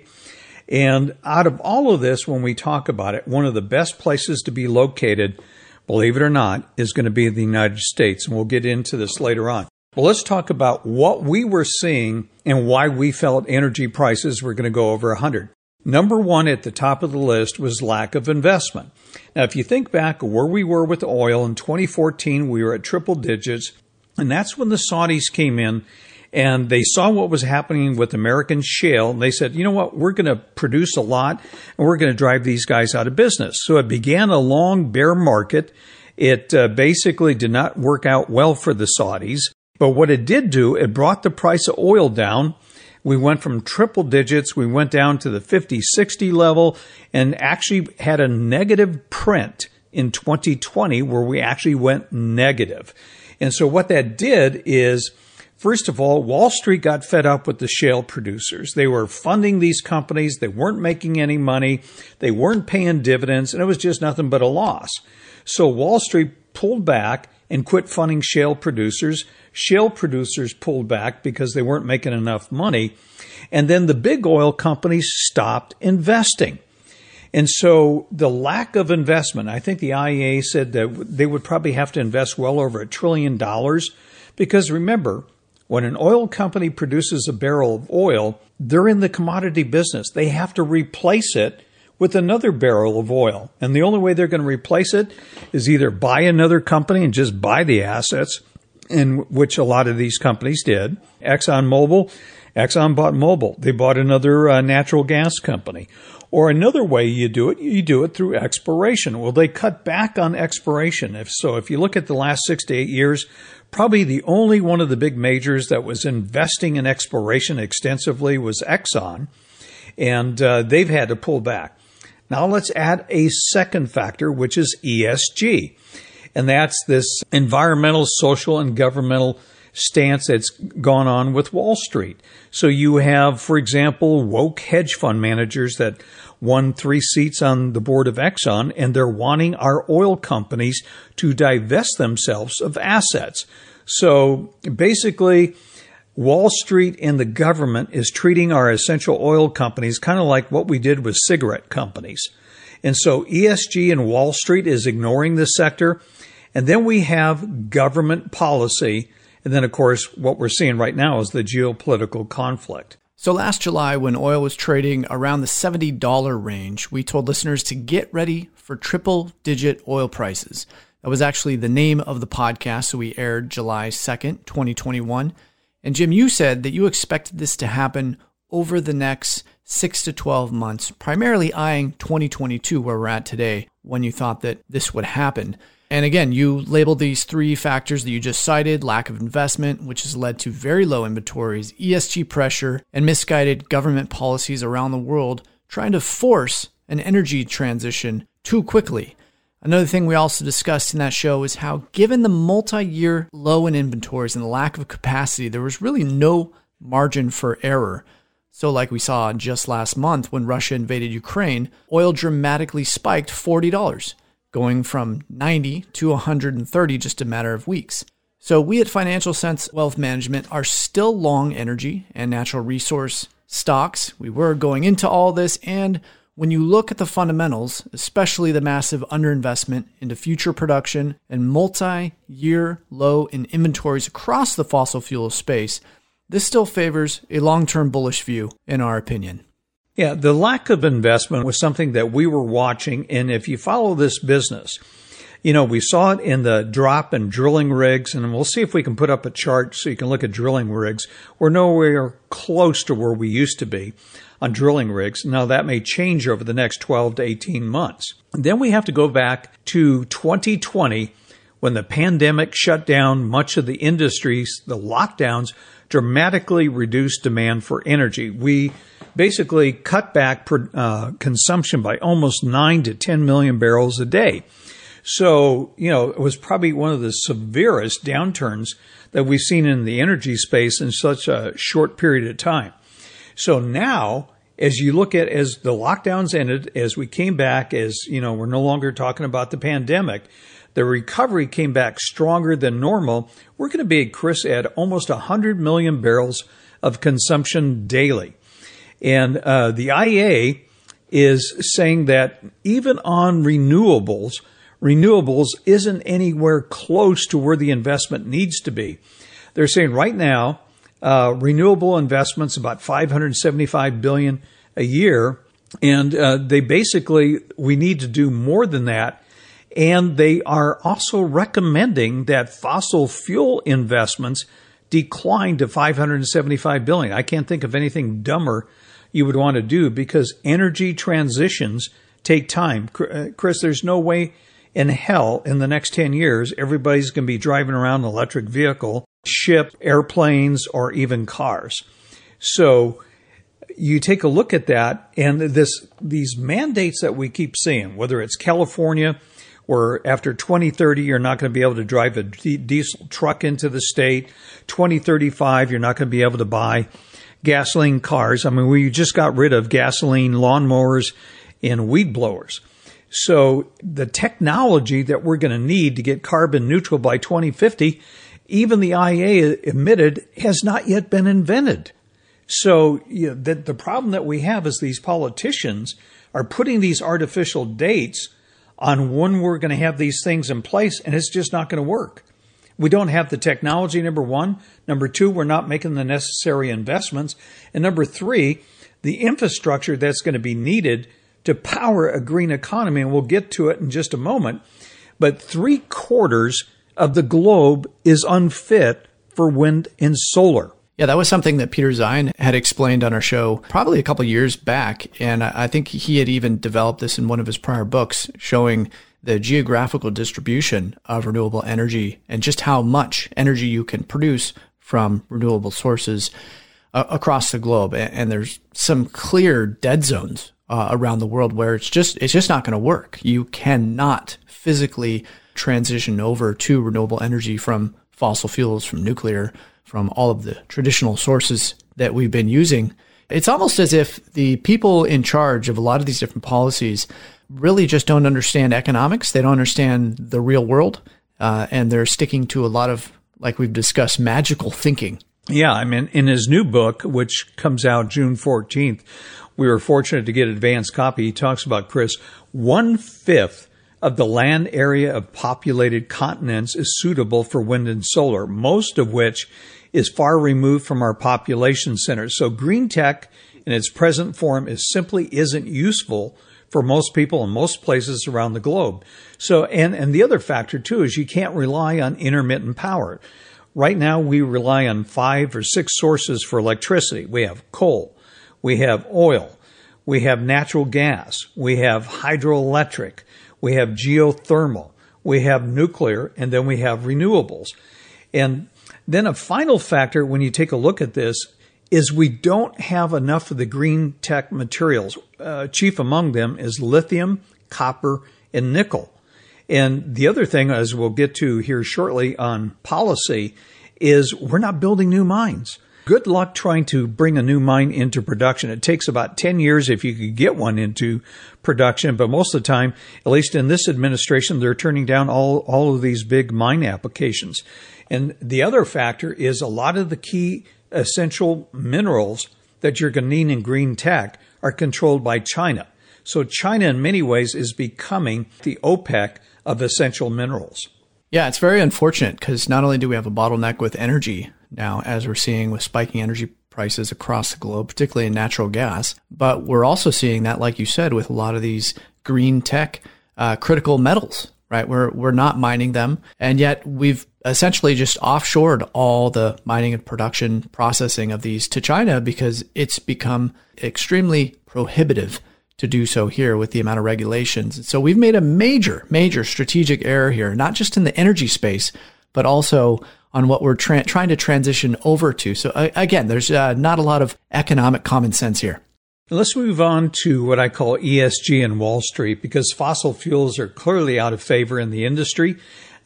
And out of all of this, when we talk about it, one of the best places to be located, believe it or not, is going to be the United States. And we'll get into this later on. Well, let's talk about what we were seeing and why we felt energy prices were going to go over 100. Number 1 at the top of the list was lack of investment. Now, if you think back where we were with oil in 2014, we were at triple digits, and that's when the Saudis came in and they saw what was happening with American shale. And they said, you know what, we're going to produce a lot and we're going to drive these guys out of business. So it began a long bear market. It basically did not work out well for the Saudis. But what it did do, it brought the price of oil down. We went from triple digits, we went down to the 50, 60 level, and actually had a negative print in 2020 where we actually went negative. And so what that did is, first of all, Wall Street got fed up with the shale producers. They were funding these companies. They weren't making any money. They weren't paying dividends, and it was just nothing but a loss. So Wall Street pulled back and quit funding shale producers. Shale producers pulled back because they weren't making enough money. And then the big oil companies stopped investing. And so the lack of investment, I think the IEA said that they would probably have to invest well over $1 trillion. Because remember, when an oil company produces a barrel of oil, they're in the commodity business. They have to replace it with another barrel of oil. And the only way they're going to replace it is either buy another company and just buy the assets, in which a lot of these companies did. Exxon bought Mobil. They bought another natural gas company. Or another way you do it through exploration. Well, they cut back on exploration. If you look at the last 6 to 8 years, probably the only one of the big majors that was investing in exploration extensively was Exxon, and they've had to pull back. Now let's add a second factor, which is ESG. And that's this environmental, social, and governmental stance that's gone on with Wall Street. So you have, for example, woke hedge fund managers that won 3 seats on the board of Exxon, and they're wanting our oil companies to divest themselves of assets. So basically, Wall Street and the government is treating our essential oil companies kind of like what we did with cigarette companies. And so ESG and Wall Street is ignoring this sector. And then we have government policy. And then, of course, what we're seeing right now is the geopolitical conflict. So last July, when oil was trading around the $70 range, we told listeners to get ready for triple-digit oil prices. That was actually the name of the podcast, so we aired July 2nd, 2021. And Jim, you said that you expected this to happen over the next 6 to 12 months, primarily eyeing 2022, where we're at today, when you thought that this would happen. And again, you labeled these 3 factors that you just cited: lack of investment, which has led to very low inventories, ESG pressure, and misguided government policies around the world trying to force an energy transition too quickly. Another thing we also discussed in that show is how, given the multi-year low in inventories and the lack of capacity, there was really no margin for error. So like we saw just last month when Russia invaded Ukraine, oil dramatically spiked $40, going from 90 to 130 just a matter of weeks. So we at Financial Sense Wealth Management are still long energy and natural resource stocks. We were going into all this, and when you look at the fundamentals, especially the massive underinvestment into future production and multi-year low in inventories across the fossil fuel space, this still favors a long-term bullish view, in our opinion. Yeah, the lack of investment was something that we were watching. And if you follow this business, we saw it in the drop in drilling rigs, and we'll see if we can put up a chart so you can look at drilling rigs. We're nowhere close to where we used to be on drilling rigs. Now, that may change over the next 12 to 18 months. Then we have to go back to 2020 when the pandemic shut down much of the industries. The lockdowns dramatically reduced demand for energy. We basically cut back consumption by almost 9 to 10 million barrels a day. So, it was probably one of the severest downturns that we've seen in the energy space in such a short period of time. So now, as you look at, as the lockdowns ended, as we came back, as we're no longer talking about the pandemic, the recovery came back stronger than normal. We're going to be, Chris, at almost 100 million barrels of consumption daily. And the IEA is saying that even on renewables isn't anywhere close to where the investment needs to be. They're saying right now, renewable investments about $575 billion a year, and we need to do more than that. And they are also recommending that fossil fuel investments decline to $575 billion. I can't think of anything dumber you would want to do, because energy transitions take time. Chris, there's no way in hell in the next 10 years everybody's going to be driving around an electric vehicle, ship, airplanes, or even cars. So you take a look at that, and these mandates that we keep seeing, whether it's California, where after 2030, you're not going to be able to drive a diesel truck into the state. 2035, you're not going to be able to buy gasoline cars. I mean, we just got rid of gasoline lawnmowers and weed blowers. So the technology that we're going to need to get carbon neutral by 2050, even the IEA admitted, has not yet been invented. So the problem that we have is these politicians are putting these artificial dates on when we're going to have these things in place, and it's just not going to work. We don't have the technology, number one. Number two, we're not making the necessary investments. And number three, the infrastructure that's going to be needed to power a green economy, and we'll get to it in just a moment. But 3/4 of the globe is unfit for wind and solar. Yeah, that was something that Peter Zeihan had explained on our show probably a couple years back. And I think he had even developed this in one of his prior books, showing the geographical distribution of renewable energy and just how much energy you can produce from renewable sources across the globe. And there's some clear dead zones around the world where it's just not going to work. You cannot physically transition over to renewable energy from fossil fuels, from nuclear, from all of the traditional sources that we've been using. It's almost as if the people in charge of a lot of these different policies really just don't understand economics. They don't understand the real world, and they're sticking to a lot of, like we've discussed, magical thinking. Yeah, I mean, in his new book, which comes out June 14th, we were fortunate to get an advanced copy. He talks about, Chris, 1/5 of the land area of populated continents is suitable for wind and solar, most of which is far removed from our population centers. So green tech in its present form simply isn't useful for most people in most places around the globe. So, and the other factor too is you can't rely on intermittent power. Right now we rely on 5 or 6 sources for electricity. We have coal, we have oil, we have natural gas, we have hydroelectric, we have geothermal, we have nuclear, and then we have renewables. And then a final factor when you take a look at this is we don't have enough of the green tech materials. Chief among them is lithium, copper, and nickel. And the other thing, as we'll get to here shortly on policy, is we're not building new mines. Good luck trying to bring a new mine into production. It takes about 10 years if you could get one into production, but most of the time, at least in this administration, they're turning down all of these big mine applications. And the other factor is a lot of the key essential minerals that you're going to need in green tech are controlled by China. So China, in many ways, is becoming the OPEC of essential minerals. Yeah, it's very unfortunate because not only do we have a bottleneck with energy now, as we're seeing with spiking energy prices across the globe, particularly in natural gas, but we're also seeing that, like you said, with a lot of these green tech critical metals, right? We're not mining them, and yet we've essentially just offshored all the mining and production processing of these to China because it's become extremely prohibitive to do so here with the amount of regulations. So we've made a major, major strategic error here, not just in the energy space, but also on what we're trying to transition over to. So again, there's not a lot of economic common sense here. Let's move on to what I call ESG and Wall Street, because fossil fuels are clearly out of favor in the industry.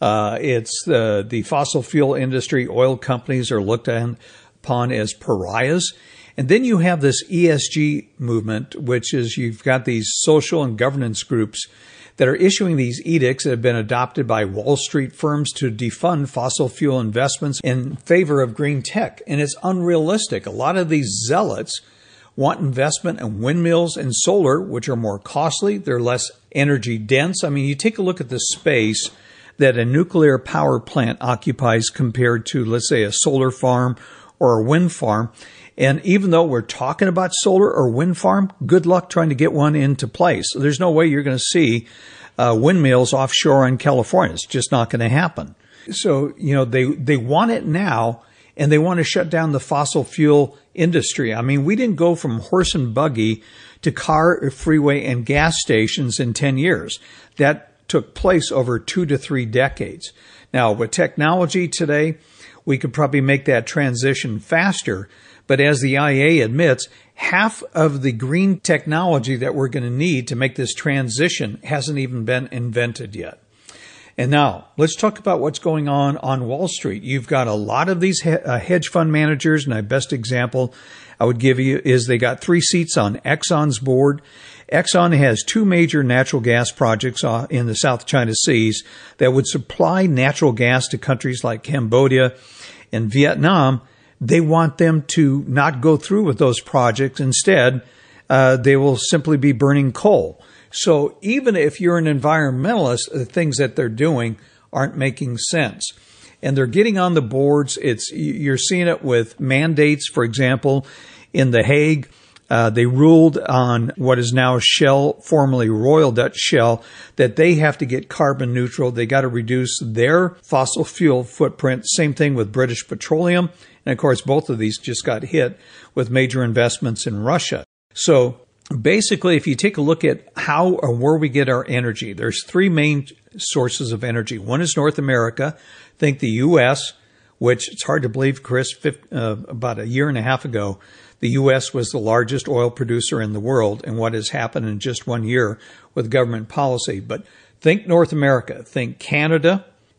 It's the fossil fuel industry. Oil companies are looked upon as pariahs. And then you have this ESG movement, which is you've got these social and governance groups that are issuing these edicts that have been adopted by Wall Street firms to defund fossil fuel investments in favor of green tech. And it's unrealistic. A lot of these zealots want investment in windmills and solar, which are more costly. They're less energy dense. I mean, you take a look at the space that a nuclear power plant occupies compared to, let's say, a solar farm or a wind farm. And even though we're talking about solar or wind farm, good luck trying to get one into place. So there's no way you're going to see windmills offshore in California. It's just not going to happen. So, you know, they want it now, and they want to shut down the fossil fuel industry. I mean, we didn't go from horse and buggy to car, freeway, and gas stations in 10 years. That took place over 2 to 3 decades. Now, with technology today, we could probably make that transition faster. But as the IEA admits, half of the green technology that we're going to need to make this transition hasn't even been invented yet. And now let's talk about what's going on Wall Street. You've got a lot of these hedge fund managers, and my best example I would give you is they got 3 seats on Exxon's board. Exxon has 2 major natural gas projects in the South China Seas that would supply natural gas to countries like Cambodia and Vietnam. They want them to not go through with those projects. Instead, they will simply be burning coal. So even if you're an environmentalist, the things that they're doing aren't making sense. And they're getting on the boards. You're seeing it with mandates, for example, in The Hague. They ruled on what is now Shell, formerly Royal Dutch Shell, that they have to get carbon neutral. They got to reduce their fossil fuel footprint. Same thing with British Petroleum. And of course, both of these just got hit with major investments in Russia. So basically, if you take a look at how or where we get our energy, there's 3 main sources of energy. One is North America. Think the U.S., which it's hard to believe, Chris, about a year and a half ago, the U.S. was the largest oil producer in the world, and what has happened in just 1 year with government policy. But think North America, think Canada,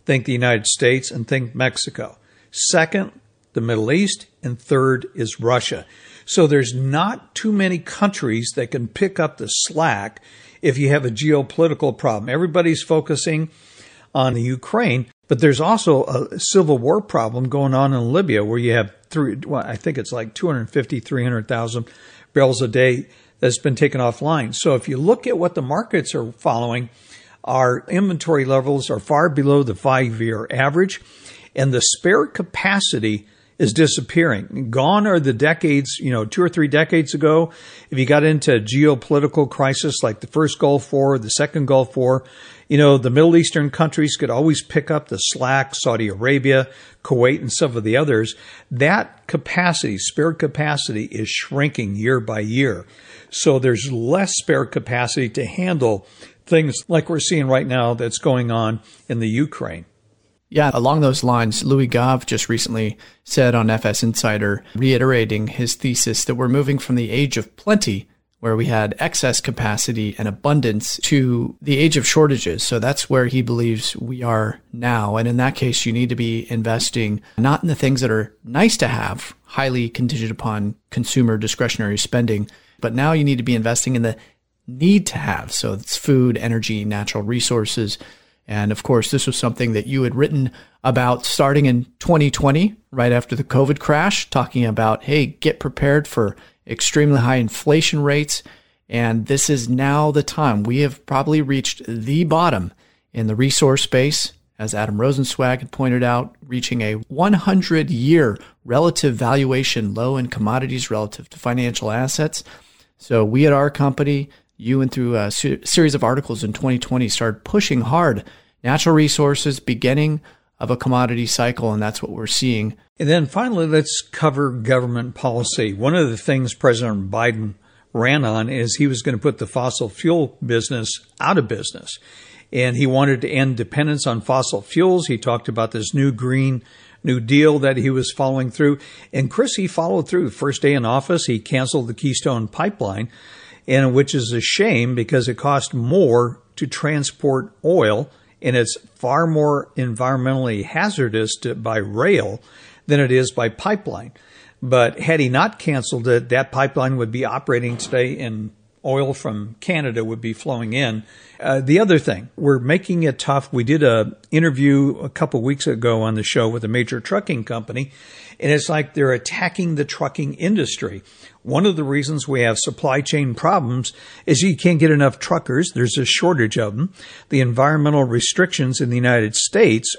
think the United States, and think Mexico. Second, the Middle East, and third is Russia. So there's not too many countries that can pick up the slack if you have a geopolitical problem. Everybody's focusing on the Ukraine, but there's also a civil war problem going on in Libya where you have I think it's like 250, 300,000 barrels a day that's been taken offline. So if you look at what the markets are following, our inventory levels are far below the 5-year average, and the spare capacity is disappearing. Gone are the decades, 2 or 3 decades ago. If you got into a geopolitical crisis like the first Gulf War, the second Gulf War, the Middle Eastern countries could always pick up the slack, Saudi Arabia, Kuwait, and some of the others. That capacity, spare capacity, is shrinking year by year. So there's less spare capacity to handle things like we're seeing right now that's going on in the Ukraine. Yeah, along those lines, Louis Gave just recently said on FS Insider, reiterating his thesis that we're moving from the age of plenty, where we had excess capacity and abundance, to the age of shortages. So that's where he believes we are now. And in that case, you need to be investing not in the things that are nice to have, highly contingent upon consumer discretionary spending, but now you need to be investing in the need to have. So it's food, energy, natural resources. And of course, this was something that you had written about starting in 2020, right after the COVID crash, talking about, hey, get prepared for extremely high inflation rates. And this is now the time. We have probably reached the bottom in the resource space, as Adam Rosenswag had pointed out, reaching a 100-year relative valuation low in commodities relative to financial assets. So we at our company, you and through a series of articles in 2020, started pushing hard natural resources, beginning of a commodity cycle, and that's what we're seeing. And then finally, let's cover government policy. One of the things President Biden ran on is he was going to put the fossil fuel business out of business. And he wanted to end dependence on fossil fuels. He talked about this new Green New Deal that he was following through. And Chris, he followed through. The first day in office, he canceled the Keystone Pipeline, and which is a shame because it cost more to transport oil, and it's far more environmentally hazardous by rail than it is by pipeline. But had he not canceled it, that pipeline would be operating today and oil from Canada would be flowing in. The other thing, we're making it tough. We did an interview a couple weeks ago on the show with a major trucking company, and it's like they're attacking the trucking industry. One of the reasons we have supply chain problems is you can't get enough truckers. There's a shortage of them. The environmental restrictions in the United States,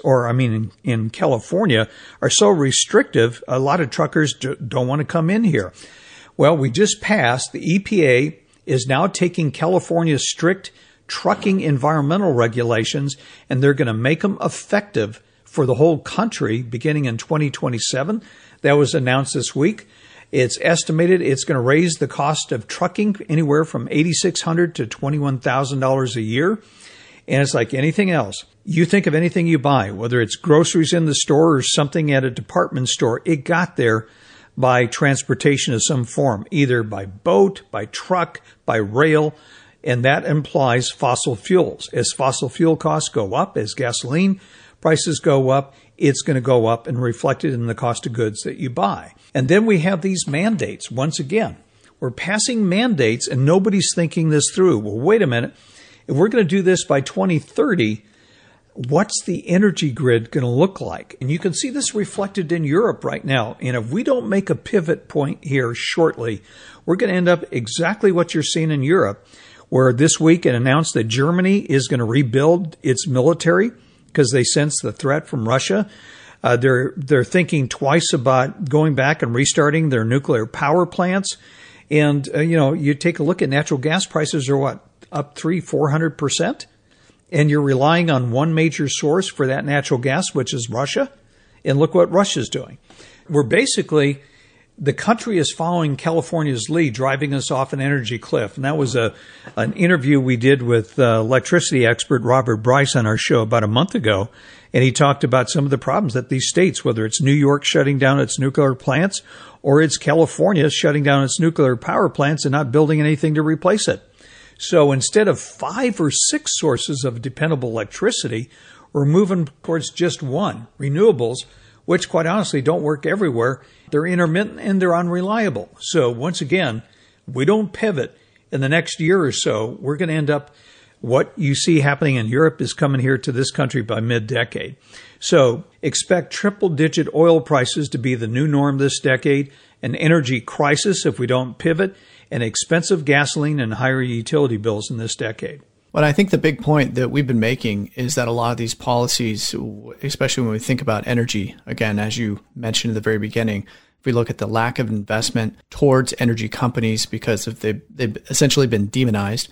in California, are so restrictive, a lot of truckers don't want to come in here. Well, we just passed, the EPA is now taking California's strict trucking environmental regulations, and they're going to make them effective for the whole country beginning in 2027. That was announced this week. It's estimated it's going to raise the cost of trucking anywhere from $8,600 to $21,000 a year. And it's like anything else. You think of anything you buy, whether it's groceries in the store or something at a department store, it got there by transportation of some form, either by boat, by truck, by rail, and that implies fossil fuels. As fossil fuel costs go up, as gasoline prices go up, it's going to go up and reflected in the cost of goods that you buy. And then we have these mandates. Once again, we're passing mandates and nobody's thinking this through. Well, wait a minute. If we're going to do this by 2030, what's the energy grid going to look like? And you can see this reflected in Europe right now. And if we don't make a pivot point here shortly, we're going to end up exactly what you're seeing in Europe, where this week it announced that Germany is going to rebuild its military because they sense the threat from Russia. They're thinking twice about going back and restarting their nuclear power plants. And, you take a look at natural gas prices are up 300-400%. And you're relying on one major source for that natural gas, which is Russia. And look what Russia's doing. The country is following California's lead, driving us off an energy cliff. And that was an interview we did with electricity expert Robert Bryce on our show about a month ago. And he talked about some of the problems that these states, whether it's New York shutting down its nuclear plants or it's California shutting down its nuclear power plants and not building anything to replace it. So instead of 5 or 6 sources of dependable electricity, We're moving towards just one, renewables, which quite honestly don't work everywhere. They're intermittent and they're unreliable. So once again, we don't pivot in the next year or so, we're going to end up, what you see happening in Europe is coming here to this country by mid-decade. So expect triple-digit oil prices to be the new norm this decade, an energy crisis if we don't pivot, and expensive gasoline and higher utility bills in this decade. Well, I think the big point that we've been making is that a lot of these policies, especially when we think about energy, again, as you mentioned at the very beginning, if we look at the lack of investment towards energy companies because of they've essentially been demonized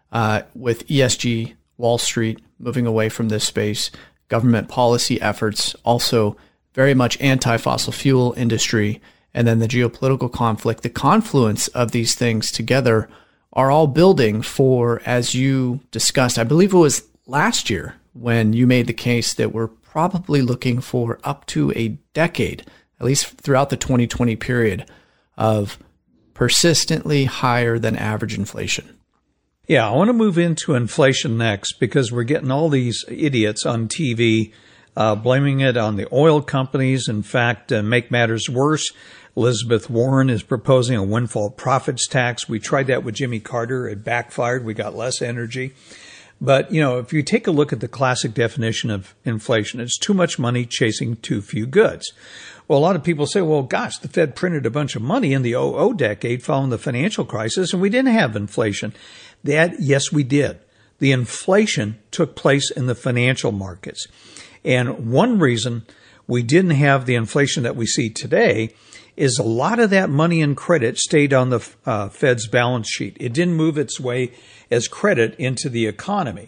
with ESG, Wall Street moving away from this space, government policy efforts, also very much anti-fossil fuel industry, and then the geopolitical conflict, the confluence of these things together are all building for, as you discussed, I believe it was last year when you made the case that we're probably looking for up to a decade, at least throughout the 2020 period, of persistently higher than average inflation. Yeah, I want to move into inflation next because we're getting all these idiots on TV blaming it on the oil companies. In fact, make matters worse, Elizabeth Warren is proposing a windfall profits tax. We tried that with Jimmy Carter. It backfired. We got less energy. But, if you take a look at the classic definition of inflation, it's too much money chasing too few goods. Well, a lot of people say, well, gosh, the Fed printed a bunch of money in the 00 decade following the financial crisis, and we didn't have inflation. Yes, we did. The inflation took place in the financial markets. And one reason we didn't have the inflation that we see today is a lot of that money and credit stayed on the Fed's balance sheet. It didn't move its way as credit into the economy.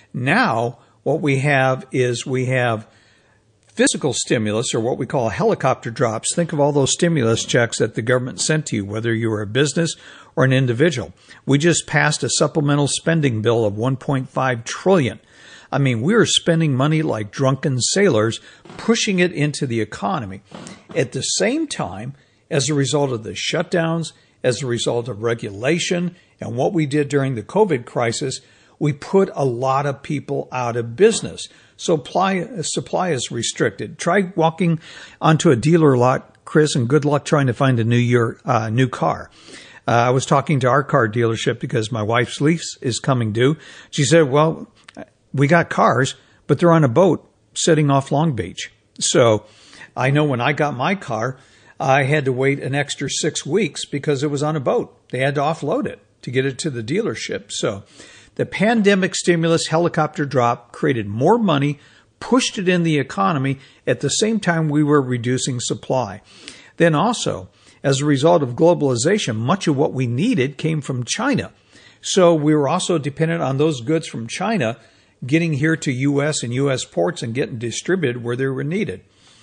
Now, what we have is we have physical stimulus, or what we call helicopter drops. Think of all those stimulus checks that the government sent to you, whether you were a business or an individual. We just passed a supplemental spending bill of $1.5 trillion. I mean, we were spending money like drunken sailors, pushing it into the economy. At the same time, as a result of the shutdowns, as a result of regulation, and what we did during the COVID crisis, we put a lot of people out of business. So supply is restricted. Try walking onto a dealer lot, Chris, and good luck trying to find a new car. I was talking to our car dealership because my wife's lease is coming due. She said, well, we got cars, but they're on a boat sitting off Long Beach. So I know when I got my car, I had to wait an extra 6 weeks because it was on a boat. They had to offload it to get it to the dealership. So the pandemic stimulus helicopter drop created more money, pushed it in the economy. At the same time, we were reducing supply. Then also, as a result of globalization, much of what we needed came from China. So we were also dependent on those goods from China getting here to U.S. and U.S. ports and getting distributed where they were needed.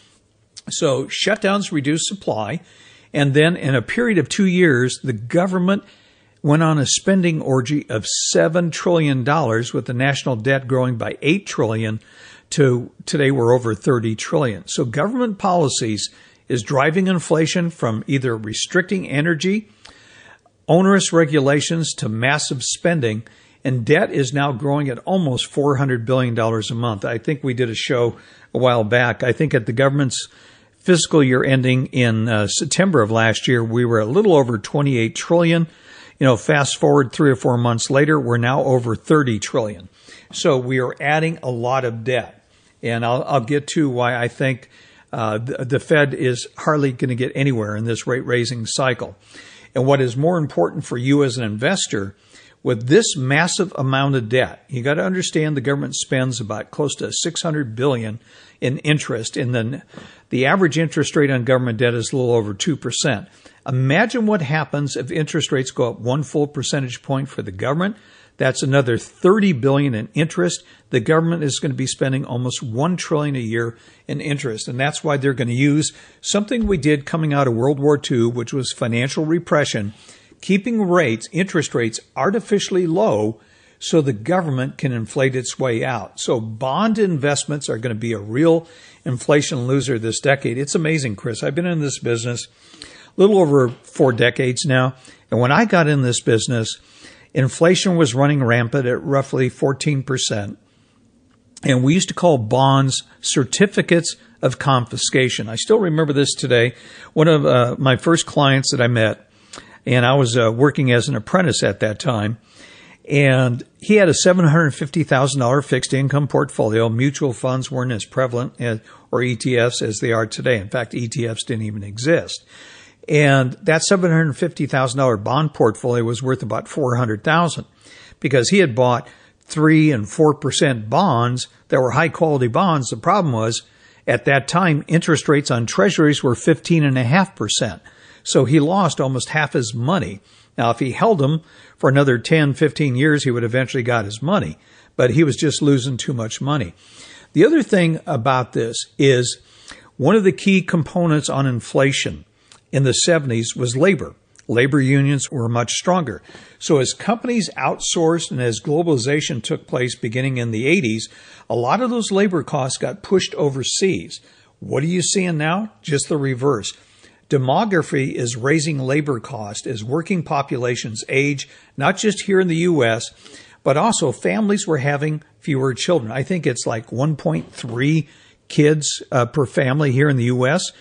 So shutdowns reduced supply. And then in a period of 2 years, the government went on a spending orgy of $7 trillion, with the national debt growing by $8 trillion to today we're over $30 trillion. So government policies is driving inflation from either restricting energy, onerous regulations, to massive spending, and debt is now growing at almost $400 billion a month. I think we did a show a while back. I think at the government's fiscal year ending in September of last year, we were a little over $28 trillion. Fast forward 3 or 4 months later, we're now over $30 trillion. So we are adding a lot of debt. And I'll get to why I think the Fed is hardly going to get anywhere in this rate-raising cycle. And what is more important for you as an investor, with this massive amount of debt, you got to understand the government spends about close to $600 billion in interest, and then the average interest rate on government debt is a little over 2%. Imagine what happens if interest rates go up 1 full percentage point for the government. That's another $30 billion in interest. The government is going to be spending almost $1 trillion a year in interest, and that's why they're going to use something we did coming out of World War II, which was financial repression, keeping interest rates artificially low so the government can inflate its way out. So bond investments are going to be a real inflation loser this decade. It's amazing, Chris. I've been in this business a little over 4 decades now. And when I got in this business, inflation was running rampant at roughly 14%. And we used to call bonds certificates of confiscation. I still remember this today. One of my first clients that I met, and I was working as an apprentice at that time, and he had a $750,000 fixed income portfolio. Mutual funds weren't as prevalent or ETFs as they are today. In fact, ETFs didn't even exist. And that $750,000 bond portfolio was worth about $400,000 because he had bought 3 and 4% bonds that were high quality bonds. The problem was at that time, interest rates on treasuries were 15.5%. So he lost almost half his money. Now, if he held them for another 10, 15 years, he would eventually got his money, but he was just losing too much money. The other thing about this is one of the key components on inflation in the 70s was labor. Labor unions were much stronger. So as companies outsourced and as globalization took place beginning in the 80s, a lot of those labor costs got pushed overseas. What are you seeing now? Just the reverse. Demography is raising labor costs as working populations age, not just here in the U.S., but also families were having fewer children. I think it's like 1.3 kids per family here in the U.S.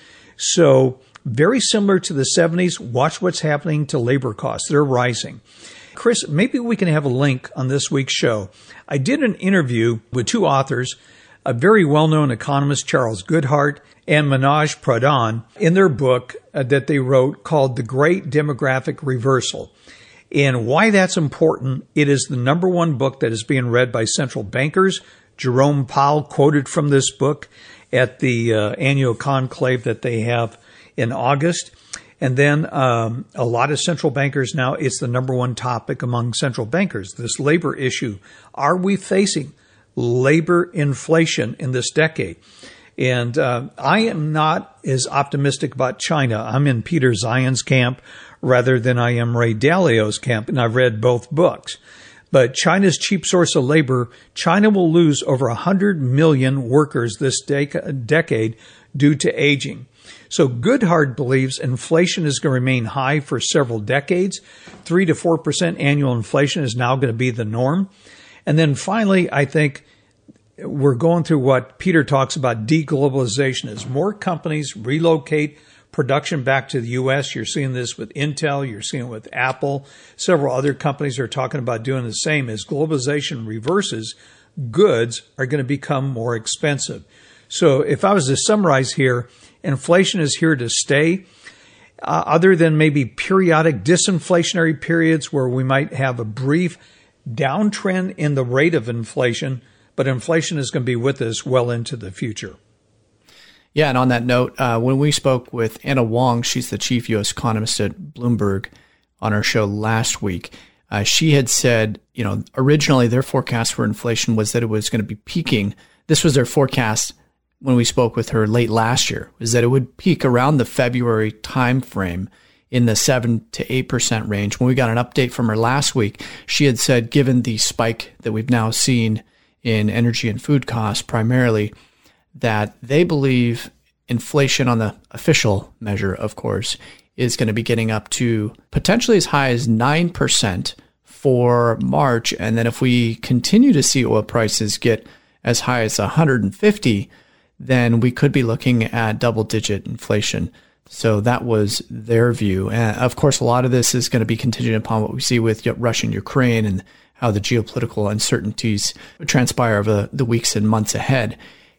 So very similar to the 70s. Watch what's happening to labor costs. They're rising. Chris, maybe we can have a link on this week's show. I did an interview with 2 authors, a very well-known economist, Charles Goodhart, and Manoj Pradhan, in their book that they wrote called The Great Demographic Reversal. And why that's important, it is the number 1 book that is being read by central bankers. Jerome Powell quoted from this book at the annual conclave that they have in August. And then a lot of central bankers now, it's the number 1 topic among central bankers, this labor issue. Are we facing labor inflation in this decade? And I am not as optimistic about China. I'm in Peter Zeihan's camp rather than I am Ray Dalio's camp, and I've read both books. But China's cheap source of labor, China will lose over 100 million workers this decade due to aging. So Goodhart believes inflation is going to remain high for several decades. 3 to 4% annual inflation is now going to be the norm. And then finally, I think we're going through what Peter talks about, deglobalization. As more companies relocate production back to the U.S., you're seeing this with Intel, you're seeing it with Apple. Several other companies are talking about doing the same. As globalization reverses, goods are going to become more expensive. So if I was to summarize here, inflation is here to stay. Other than maybe periodic disinflationary periods where we might have a brief downtrend in the rate of inflation, but inflation is going to be with us well into the future. Yeah, and on that note, when we spoke with Anna Wong, she's the chief U.S. economist at Bloomberg, on our show last week, she had said, originally their forecast for inflation was that it was going to be peaking. This was their forecast when we spoke with her late last year, is that it would peak around the February timeframe in the 7 to 8% range. When we got an update from her last week, she had said, given the spike that we've now seen in energy and food costs primarily, that they believe inflation on the official measure, of course, is going to be getting up to potentially as high as 9% for March. And then if we continue to see oil prices get as high as 150, then we could be looking at double-digit inflation. So that was their view. And of course, a lot of this is going to be contingent upon what we see with Russia and Ukraine and how the geopolitical uncertainties transpire over the weeks and months ahead.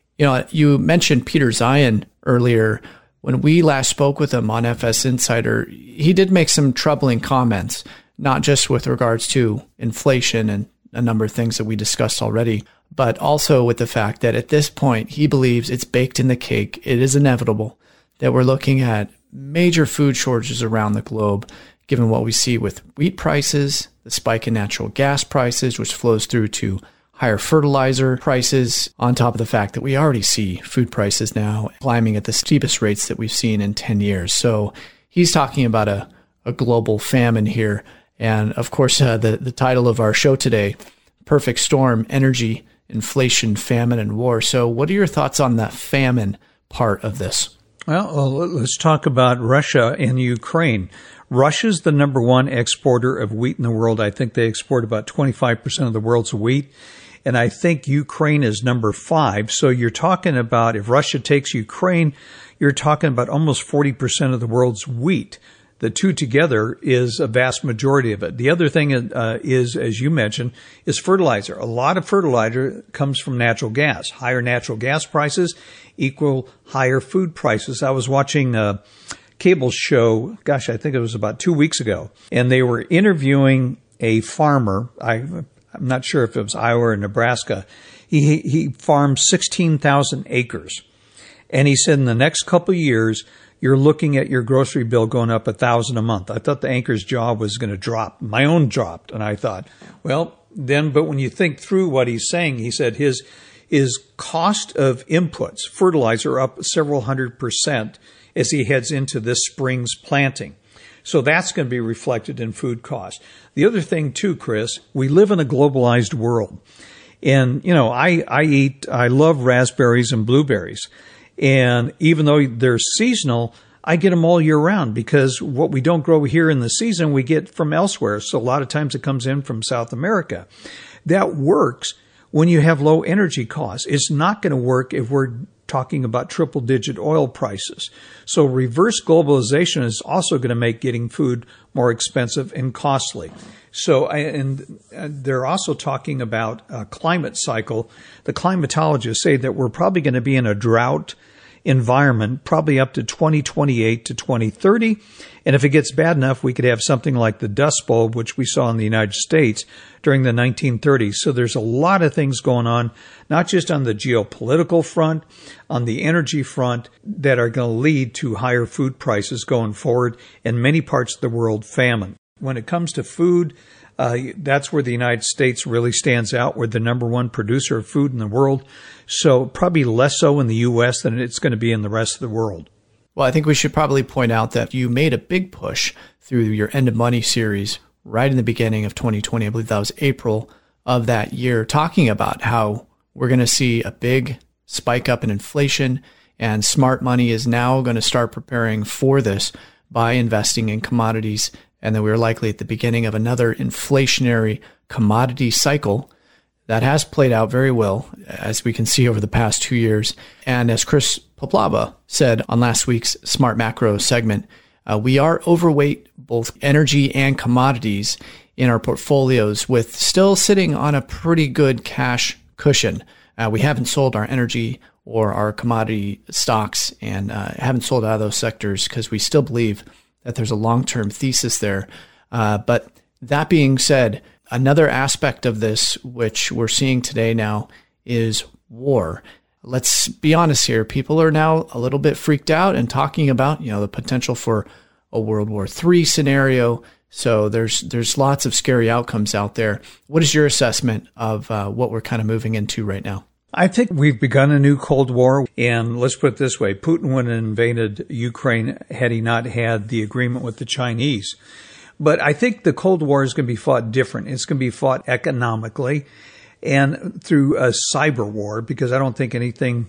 You mentioned Peter Zeihan earlier. When we last spoke with him on FS Insider, he did make some troubling comments, not just with regards to inflation and a number of things that we discussed already, but also with the fact that at this point, he believes it's baked in the cake. It is inevitable that we're looking at major food shortages around the globe, given what we see with wheat prices, the spike in natural gas prices, which flows through to higher fertilizer prices, on top of the fact that we already see food prices now climbing at the steepest rates that we've seen in 10 years. So he's talking about a global famine here. And of course, the title of our show today, Perfect Storm, Energy, Inflation, Famine, and War. So what are your thoughts on the famine part of this? Well, let's talk about Russia and Ukraine. Russia's the number 1 exporter of wheat in the world. I think they export about 25% of the world's wheat. And I think Ukraine is number 5. So you're talking about, if Russia takes Ukraine, you're talking about almost 40% of the world's wheat. The two together is a vast majority of it. The other thing is, as you mentioned, is fertilizer. A lot of fertilizer comes from natural gas. Higher natural gas prices equal higher food prices. I was watching a cable show, I think it was about 2 weeks ago, and they were interviewing a farmer. I'm not sure if it was Iowa or Nebraska. He farms 16,000 acres. And he said in the next couple of years, you're looking at your grocery bill going up $1,000 a month. I thought the anchor's job was going to drop. My own dropped. And I thought, but when you think through what he's saying, he said his cost of inputs, fertilizer, up several 100% as he heads into this spring's planting. So that's going to be reflected in food costs. The other thing too, Chris, we live in a globalized world. And, I love raspberries and blueberries. And even though they're seasonal, I get them all year round because what we don't grow here in the season, we get from elsewhere. So a lot of times it comes in from South America. That works when you have low energy costs. It's not going to work if we're talking about triple-digit oil prices. So reverse globalization is also going to make getting food more expensive and costly. So, and they're also talking about a climate cycle. The climatologists say that we're probably going to be in a drought environment probably up to 2028 to 2030. And if it gets bad enough, we could have something like the Dust Bowl, which we saw in the United States during the 1930s. So there's a lot of things going on, not just on the geopolitical front, on the energy front, that are going to lead to higher food prices going forward, in many parts of the world, famine. When it comes to food, that's where the United States really stands out. We're the number one producer of food in the world. So probably less so in the U.S. than it's going to be in the rest of the world. Well, I think we should probably point out that you made a big push through your End of Money series right in the beginning of 2020. I believe that was April of that year, talking about how we're going to see a big spike up in inflation, and smart money is now going to start preparing for this by investing in commodities, and that we're likely at the beginning of another inflationary commodity cycle that has played out very well, as we can see over the past 2 years. And as Chris Poplava said on last week's Smart Macro segment, we are overweight both energy and commodities in our portfolios, with still sitting on a pretty good cash cushion. We haven't sold our energy or our commodity stocks, and haven't sold out of those sectors because we still believe that there's a long-term thesis there. But that being said, another aspect of this, which we're seeing today now, is war. Let's be honest here. People are now a little bit freaked out and talking about, the potential for a World War III scenario. So there's lots of scary outcomes out there. What is your assessment of what we're kind of moving into right now? I think we've begun a new Cold War, and let's put it this way. Putin wouldn't have invaded Ukraine had he not had the agreement with the Chinese. But I think the Cold War is going to be fought different. It's going to be fought economically and through a cyber war, because I don't think anything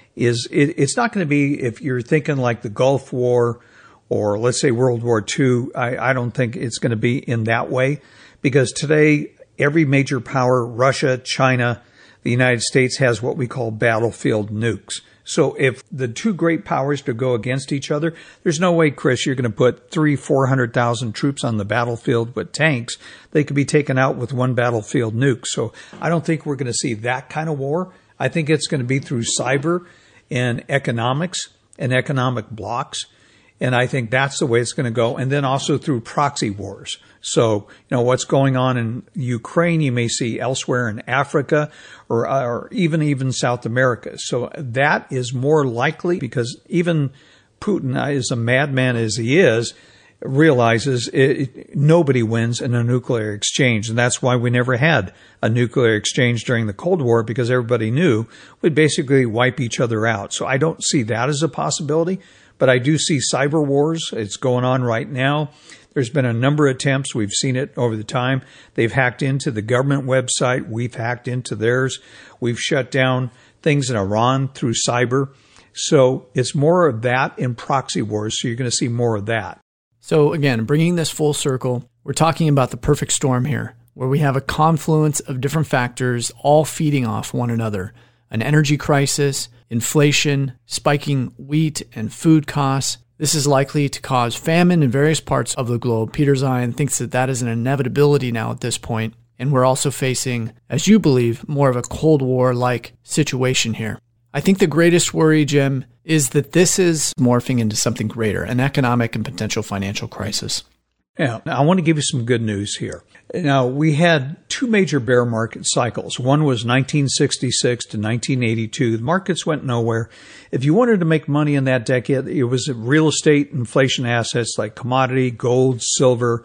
it's not going to be, if you're thinking like the Gulf War or let's say World War II, I don't think it's going to be in that way, because today every major power, Russia, China, the United States, has what we call battlefield nukes. So if the two great powers to go against each other, there's no way, Chris, you're going to put 300,000-400,000 troops on the battlefield with tanks. They could be taken out with one battlefield nuke. So I don't think we're going to see that kind of war. I think it's going to be through cyber and economics and economic blocks. And I think that's the way it's going to go. And then also through proxy wars. So, what's going on in Ukraine, you may see elsewhere in Africa or even South America. So that is more likely, because even Putin, as a madman as he is, realizes nobody wins in a nuclear exchange. And that's why we never had a nuclear exchange during the Cold War, because everybody knew we'd basically wipe each other out. So I don't see that as a possibility. But I do see cyber wars. It's going on right now. There's been a number of attempts. We've seen it over the time. They've hacked into the government website. We've hacked into theirs. We've shut down things in Iran through cyber. So it's more of that in proxy wars. So you're going to see more of that. So again, bringing this full circle, we're talking about the perfect storm here. where we have a confluence of different factors all feeding off one another. An energy crisis, inflation, spiking wheat and food costs. This is likely to cause famine in various parts of the globe. Peter Zeihan thinks that that is an inevitability now at this point. And we're also facing, as you believe, more of a Cold War-like situation here. I think the greatest worry, Jim, is that this is morphing into something greater, an economic and potential financial crisis. Yeah, now I want to give you some good news here. Now, we had two major bear market cycles. One was 1966 to 1982. The markets went nowhere. If you wanted to make money in that decade, it was real estate, inflation assets like commodity, gold, silver,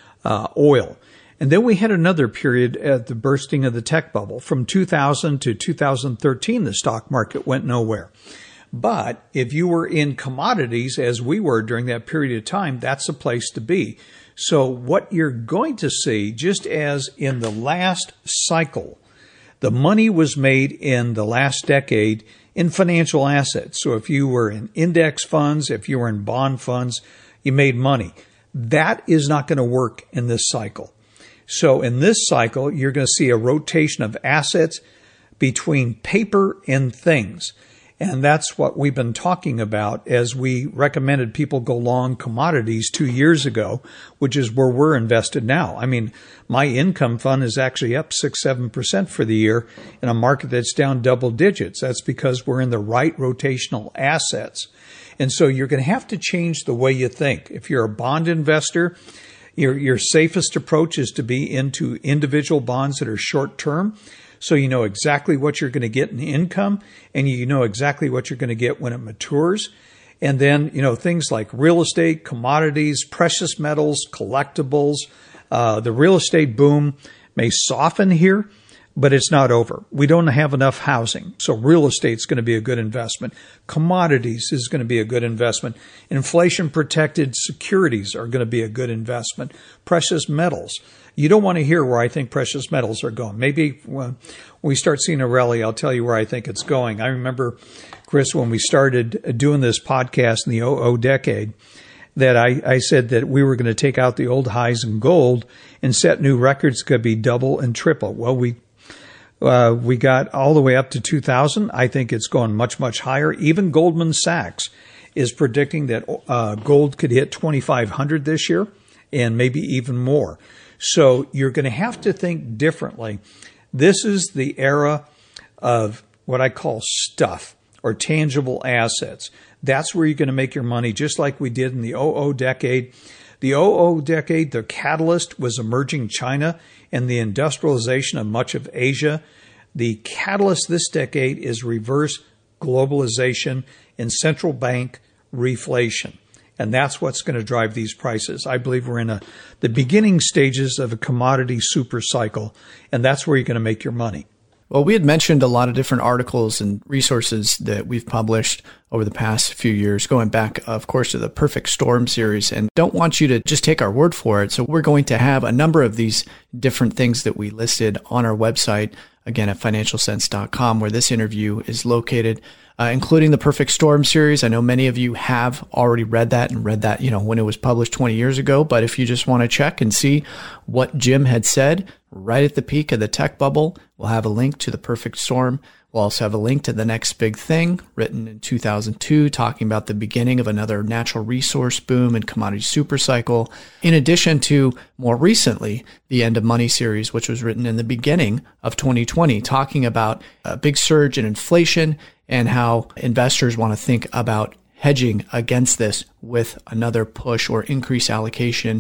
oil. And then we had another period at the bursting of the tech bubble. From 2000 to 2013, the stock market went nowhere. But if you were in commodities, as we were during that period of time, that's a place to be. So what you're going to see, just as in the last cycle, the money was made in the last decade in financial assets. So if you were in index funds, if you were in bond funds, you made money. That is not going to work in this cycle. So in this cycle, you're going to see a rotation of assets between paper and things. And that's what we've been talking about as we recommended people go long commodities 2 years ago, which is where we're invested now. I mean, my income fund is actually up 6-7% for the year in a market that's down double digits. That's because we're in the right rotational assets. And so you're going to have to change the way you think. If you're a bond investor, your safest approach is to be into individual bonds that are short term. So you know exactly what you're going to get in income, and you know exactly what you're going to get when it matures. And then, things like real estate, commodities, precious metals, collectibles. The real estate boom may soften here, but it's not over. We don't have enough housing. So real estate's going to be a good investment. Commodities is going to be a good investment. Inflation-protected securities are going to be a good investment. Precious metals. You don't want to hear where I think precious metals are going. Maybe when we start seeing a rally, I'll tell you where I think it's going. I remember, Chris, when we started doing this podcast in the 00 decade, that I said that we were going to take out the old highs in gold and set new records could be double and triple. Well, we got all the way up to 2000. I think it's gone much, much higher. Even Goldman Sachs is predicting that gold could hit 2,500 this year and maybe even more. So you're going to have to think differently. This is the era of what I call stuff or tangible assets. That's where you're going to make your money, just like we did in the 00 decade. The 00 decade, the catalyst was emerging China and the industrialization of much of Asia. The catalyst this decade is reverse globalization and central bank reflation. And that's what's going to drive these prices. I believe we're in the beginning stages of a commodity super cycle, and that's where you're going to make your money. Well, we had mentioned a lot of different articles and resources that we've published over the past few years, going back, of course, to the Perfect Storm series, and don't want you to just take our word for it. So we're going to have a number of these different things that we listed on our website, again, at financialsense.com, where this interview is located, including the Perfect Storm series. I know many of you have already read that when it was published 20 years ago. But if you just want to check and see what Jim had said right at the peak of the tech bubble, we'll have a link to the Perfect Storm. We'll also have a link to The Next Big Thing, written in 2002, talking about the beginning of another natural resource boom and commodity supercycle, in addition to, more recently, the End of Money series, which was written in the beginning of 2020, talking about a big surge in inflation and how investors want to think about hedging against this with another push or increased allocation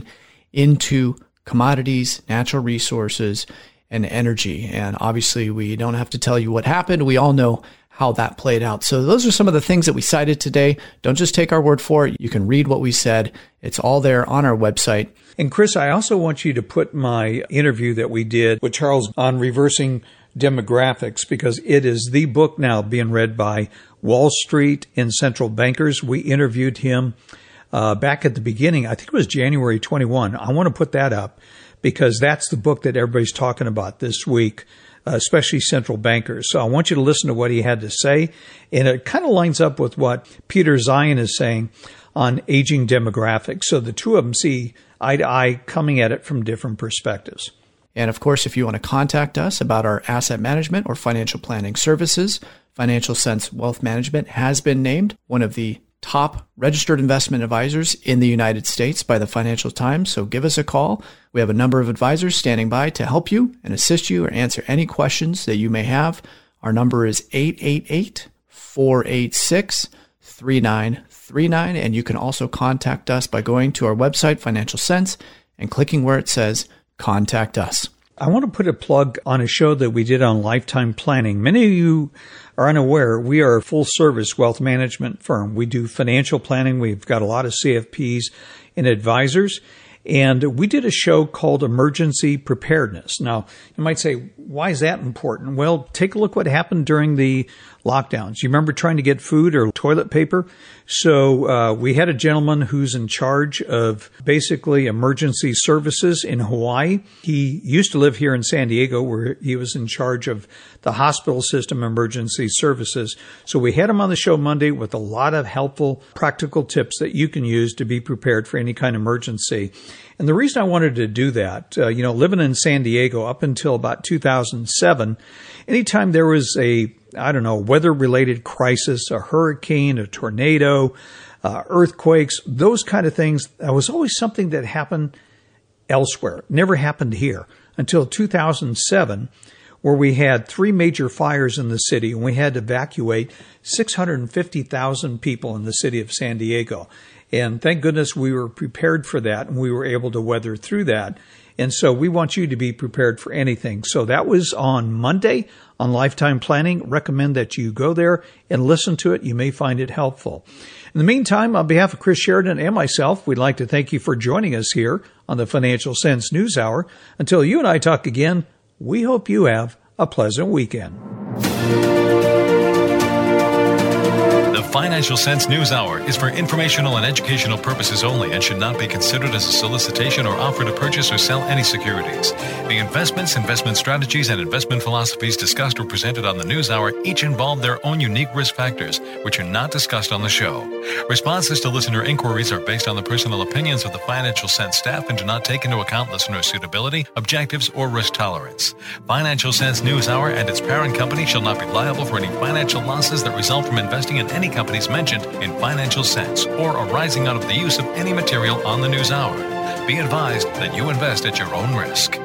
into commodities, natural resources, and energy. And obviously, we don't have to tell you what happened. We all know how that played out. So those are some of the things that we cited today. Don't just take our word for it. You can read what we said. It's all there on our website. And Chris, I also want you to put my interview that we did with Charles on reversing demographics, because it is the book now being read by Wall Street and central bankers. We interviewed him back at the beginning. I think it was January 21. I want to put that up because that's the book that everybody's talking about this week, especially central bankers. So I want you to listen to what he had to say. And it kind of lines up with what Peter Zeihan is saying on aging demographics. So the two of them see eye to eye, coming at it from different perspectives. And of course, if you want to contact us about our asset management or financial planning services, Financial Sense Wealth Management has been named one of the top registered investment advisors in the United States by the Financial Times. So give us a call. We have a number of advisors standing by to help you and assist you or answer any questions that you may have. Our number is 888-486-3939. And you can also contact us by going to our website, Financial Sense, and clicking where it says Contact Us. I want to put a plug on a show that we did on lifetime planning. Many of you are unaware, we are a full-service wealth management firm. We do financial planning. We've got a lot of CFPs and advisors. And we did a show called Emergency Preparedness. Now, you might say, why is that important? Well, take a look what happened during the lockdowns. You remember trying to get food or toilet paper? So we had a gentleman who's in charge of basically emergency services in Hawaii. He used to live here in San Diego, where he was in charge of the hospital system emergency services. So we had him on the show Monday with a lot of helpful practical tips that you can use to be prepared for any kind of emergency. And the reason I wanted to do that, living in San Diego up until about 2007, anytime there was a weather-related crisis, a hurricane, a tornado, earthquakes, those kind of things, that was always something that happened elsewhere. It never happened here until 2007, where we had 3 major fires in the city, and we had to evacuate 650,000 people in the city of San Diego. And thank goodness we were prepared for that, and we were able to weather through that. And so we want you to be prepared for anything. So that was on Monday on Lifetime Planning. Recommend that you go there and listen to it. You may find it helpful. In the meantime, on behalf of Chris Sheridan and myself, we'd like to thank you for joining us here on the Financial Sense News Hour. Until you and I talk again, we hope you have a pleasant weekend. The Financial Sense News Hour is for informational and educational purposes only and should not be considered as a solicitation or offer to purchase or sell any securities. The investments, investment strategies, and investment philosophies discussed or presented on the News Hour each involve their own unique risk factors, which are not discussed on the show. Responses to listener inquiries are based on the personal opinions of the Financial Sense staff and do not take into account listener suitability, objectives, or risk tolerance. Financial Sense News Hour and its parent company shall not be liable for any financial losses that result from investing in any companies mentioned in Financial Sense or arising out of the use of any material on the News Hour. Be advised that you invest at your own risk.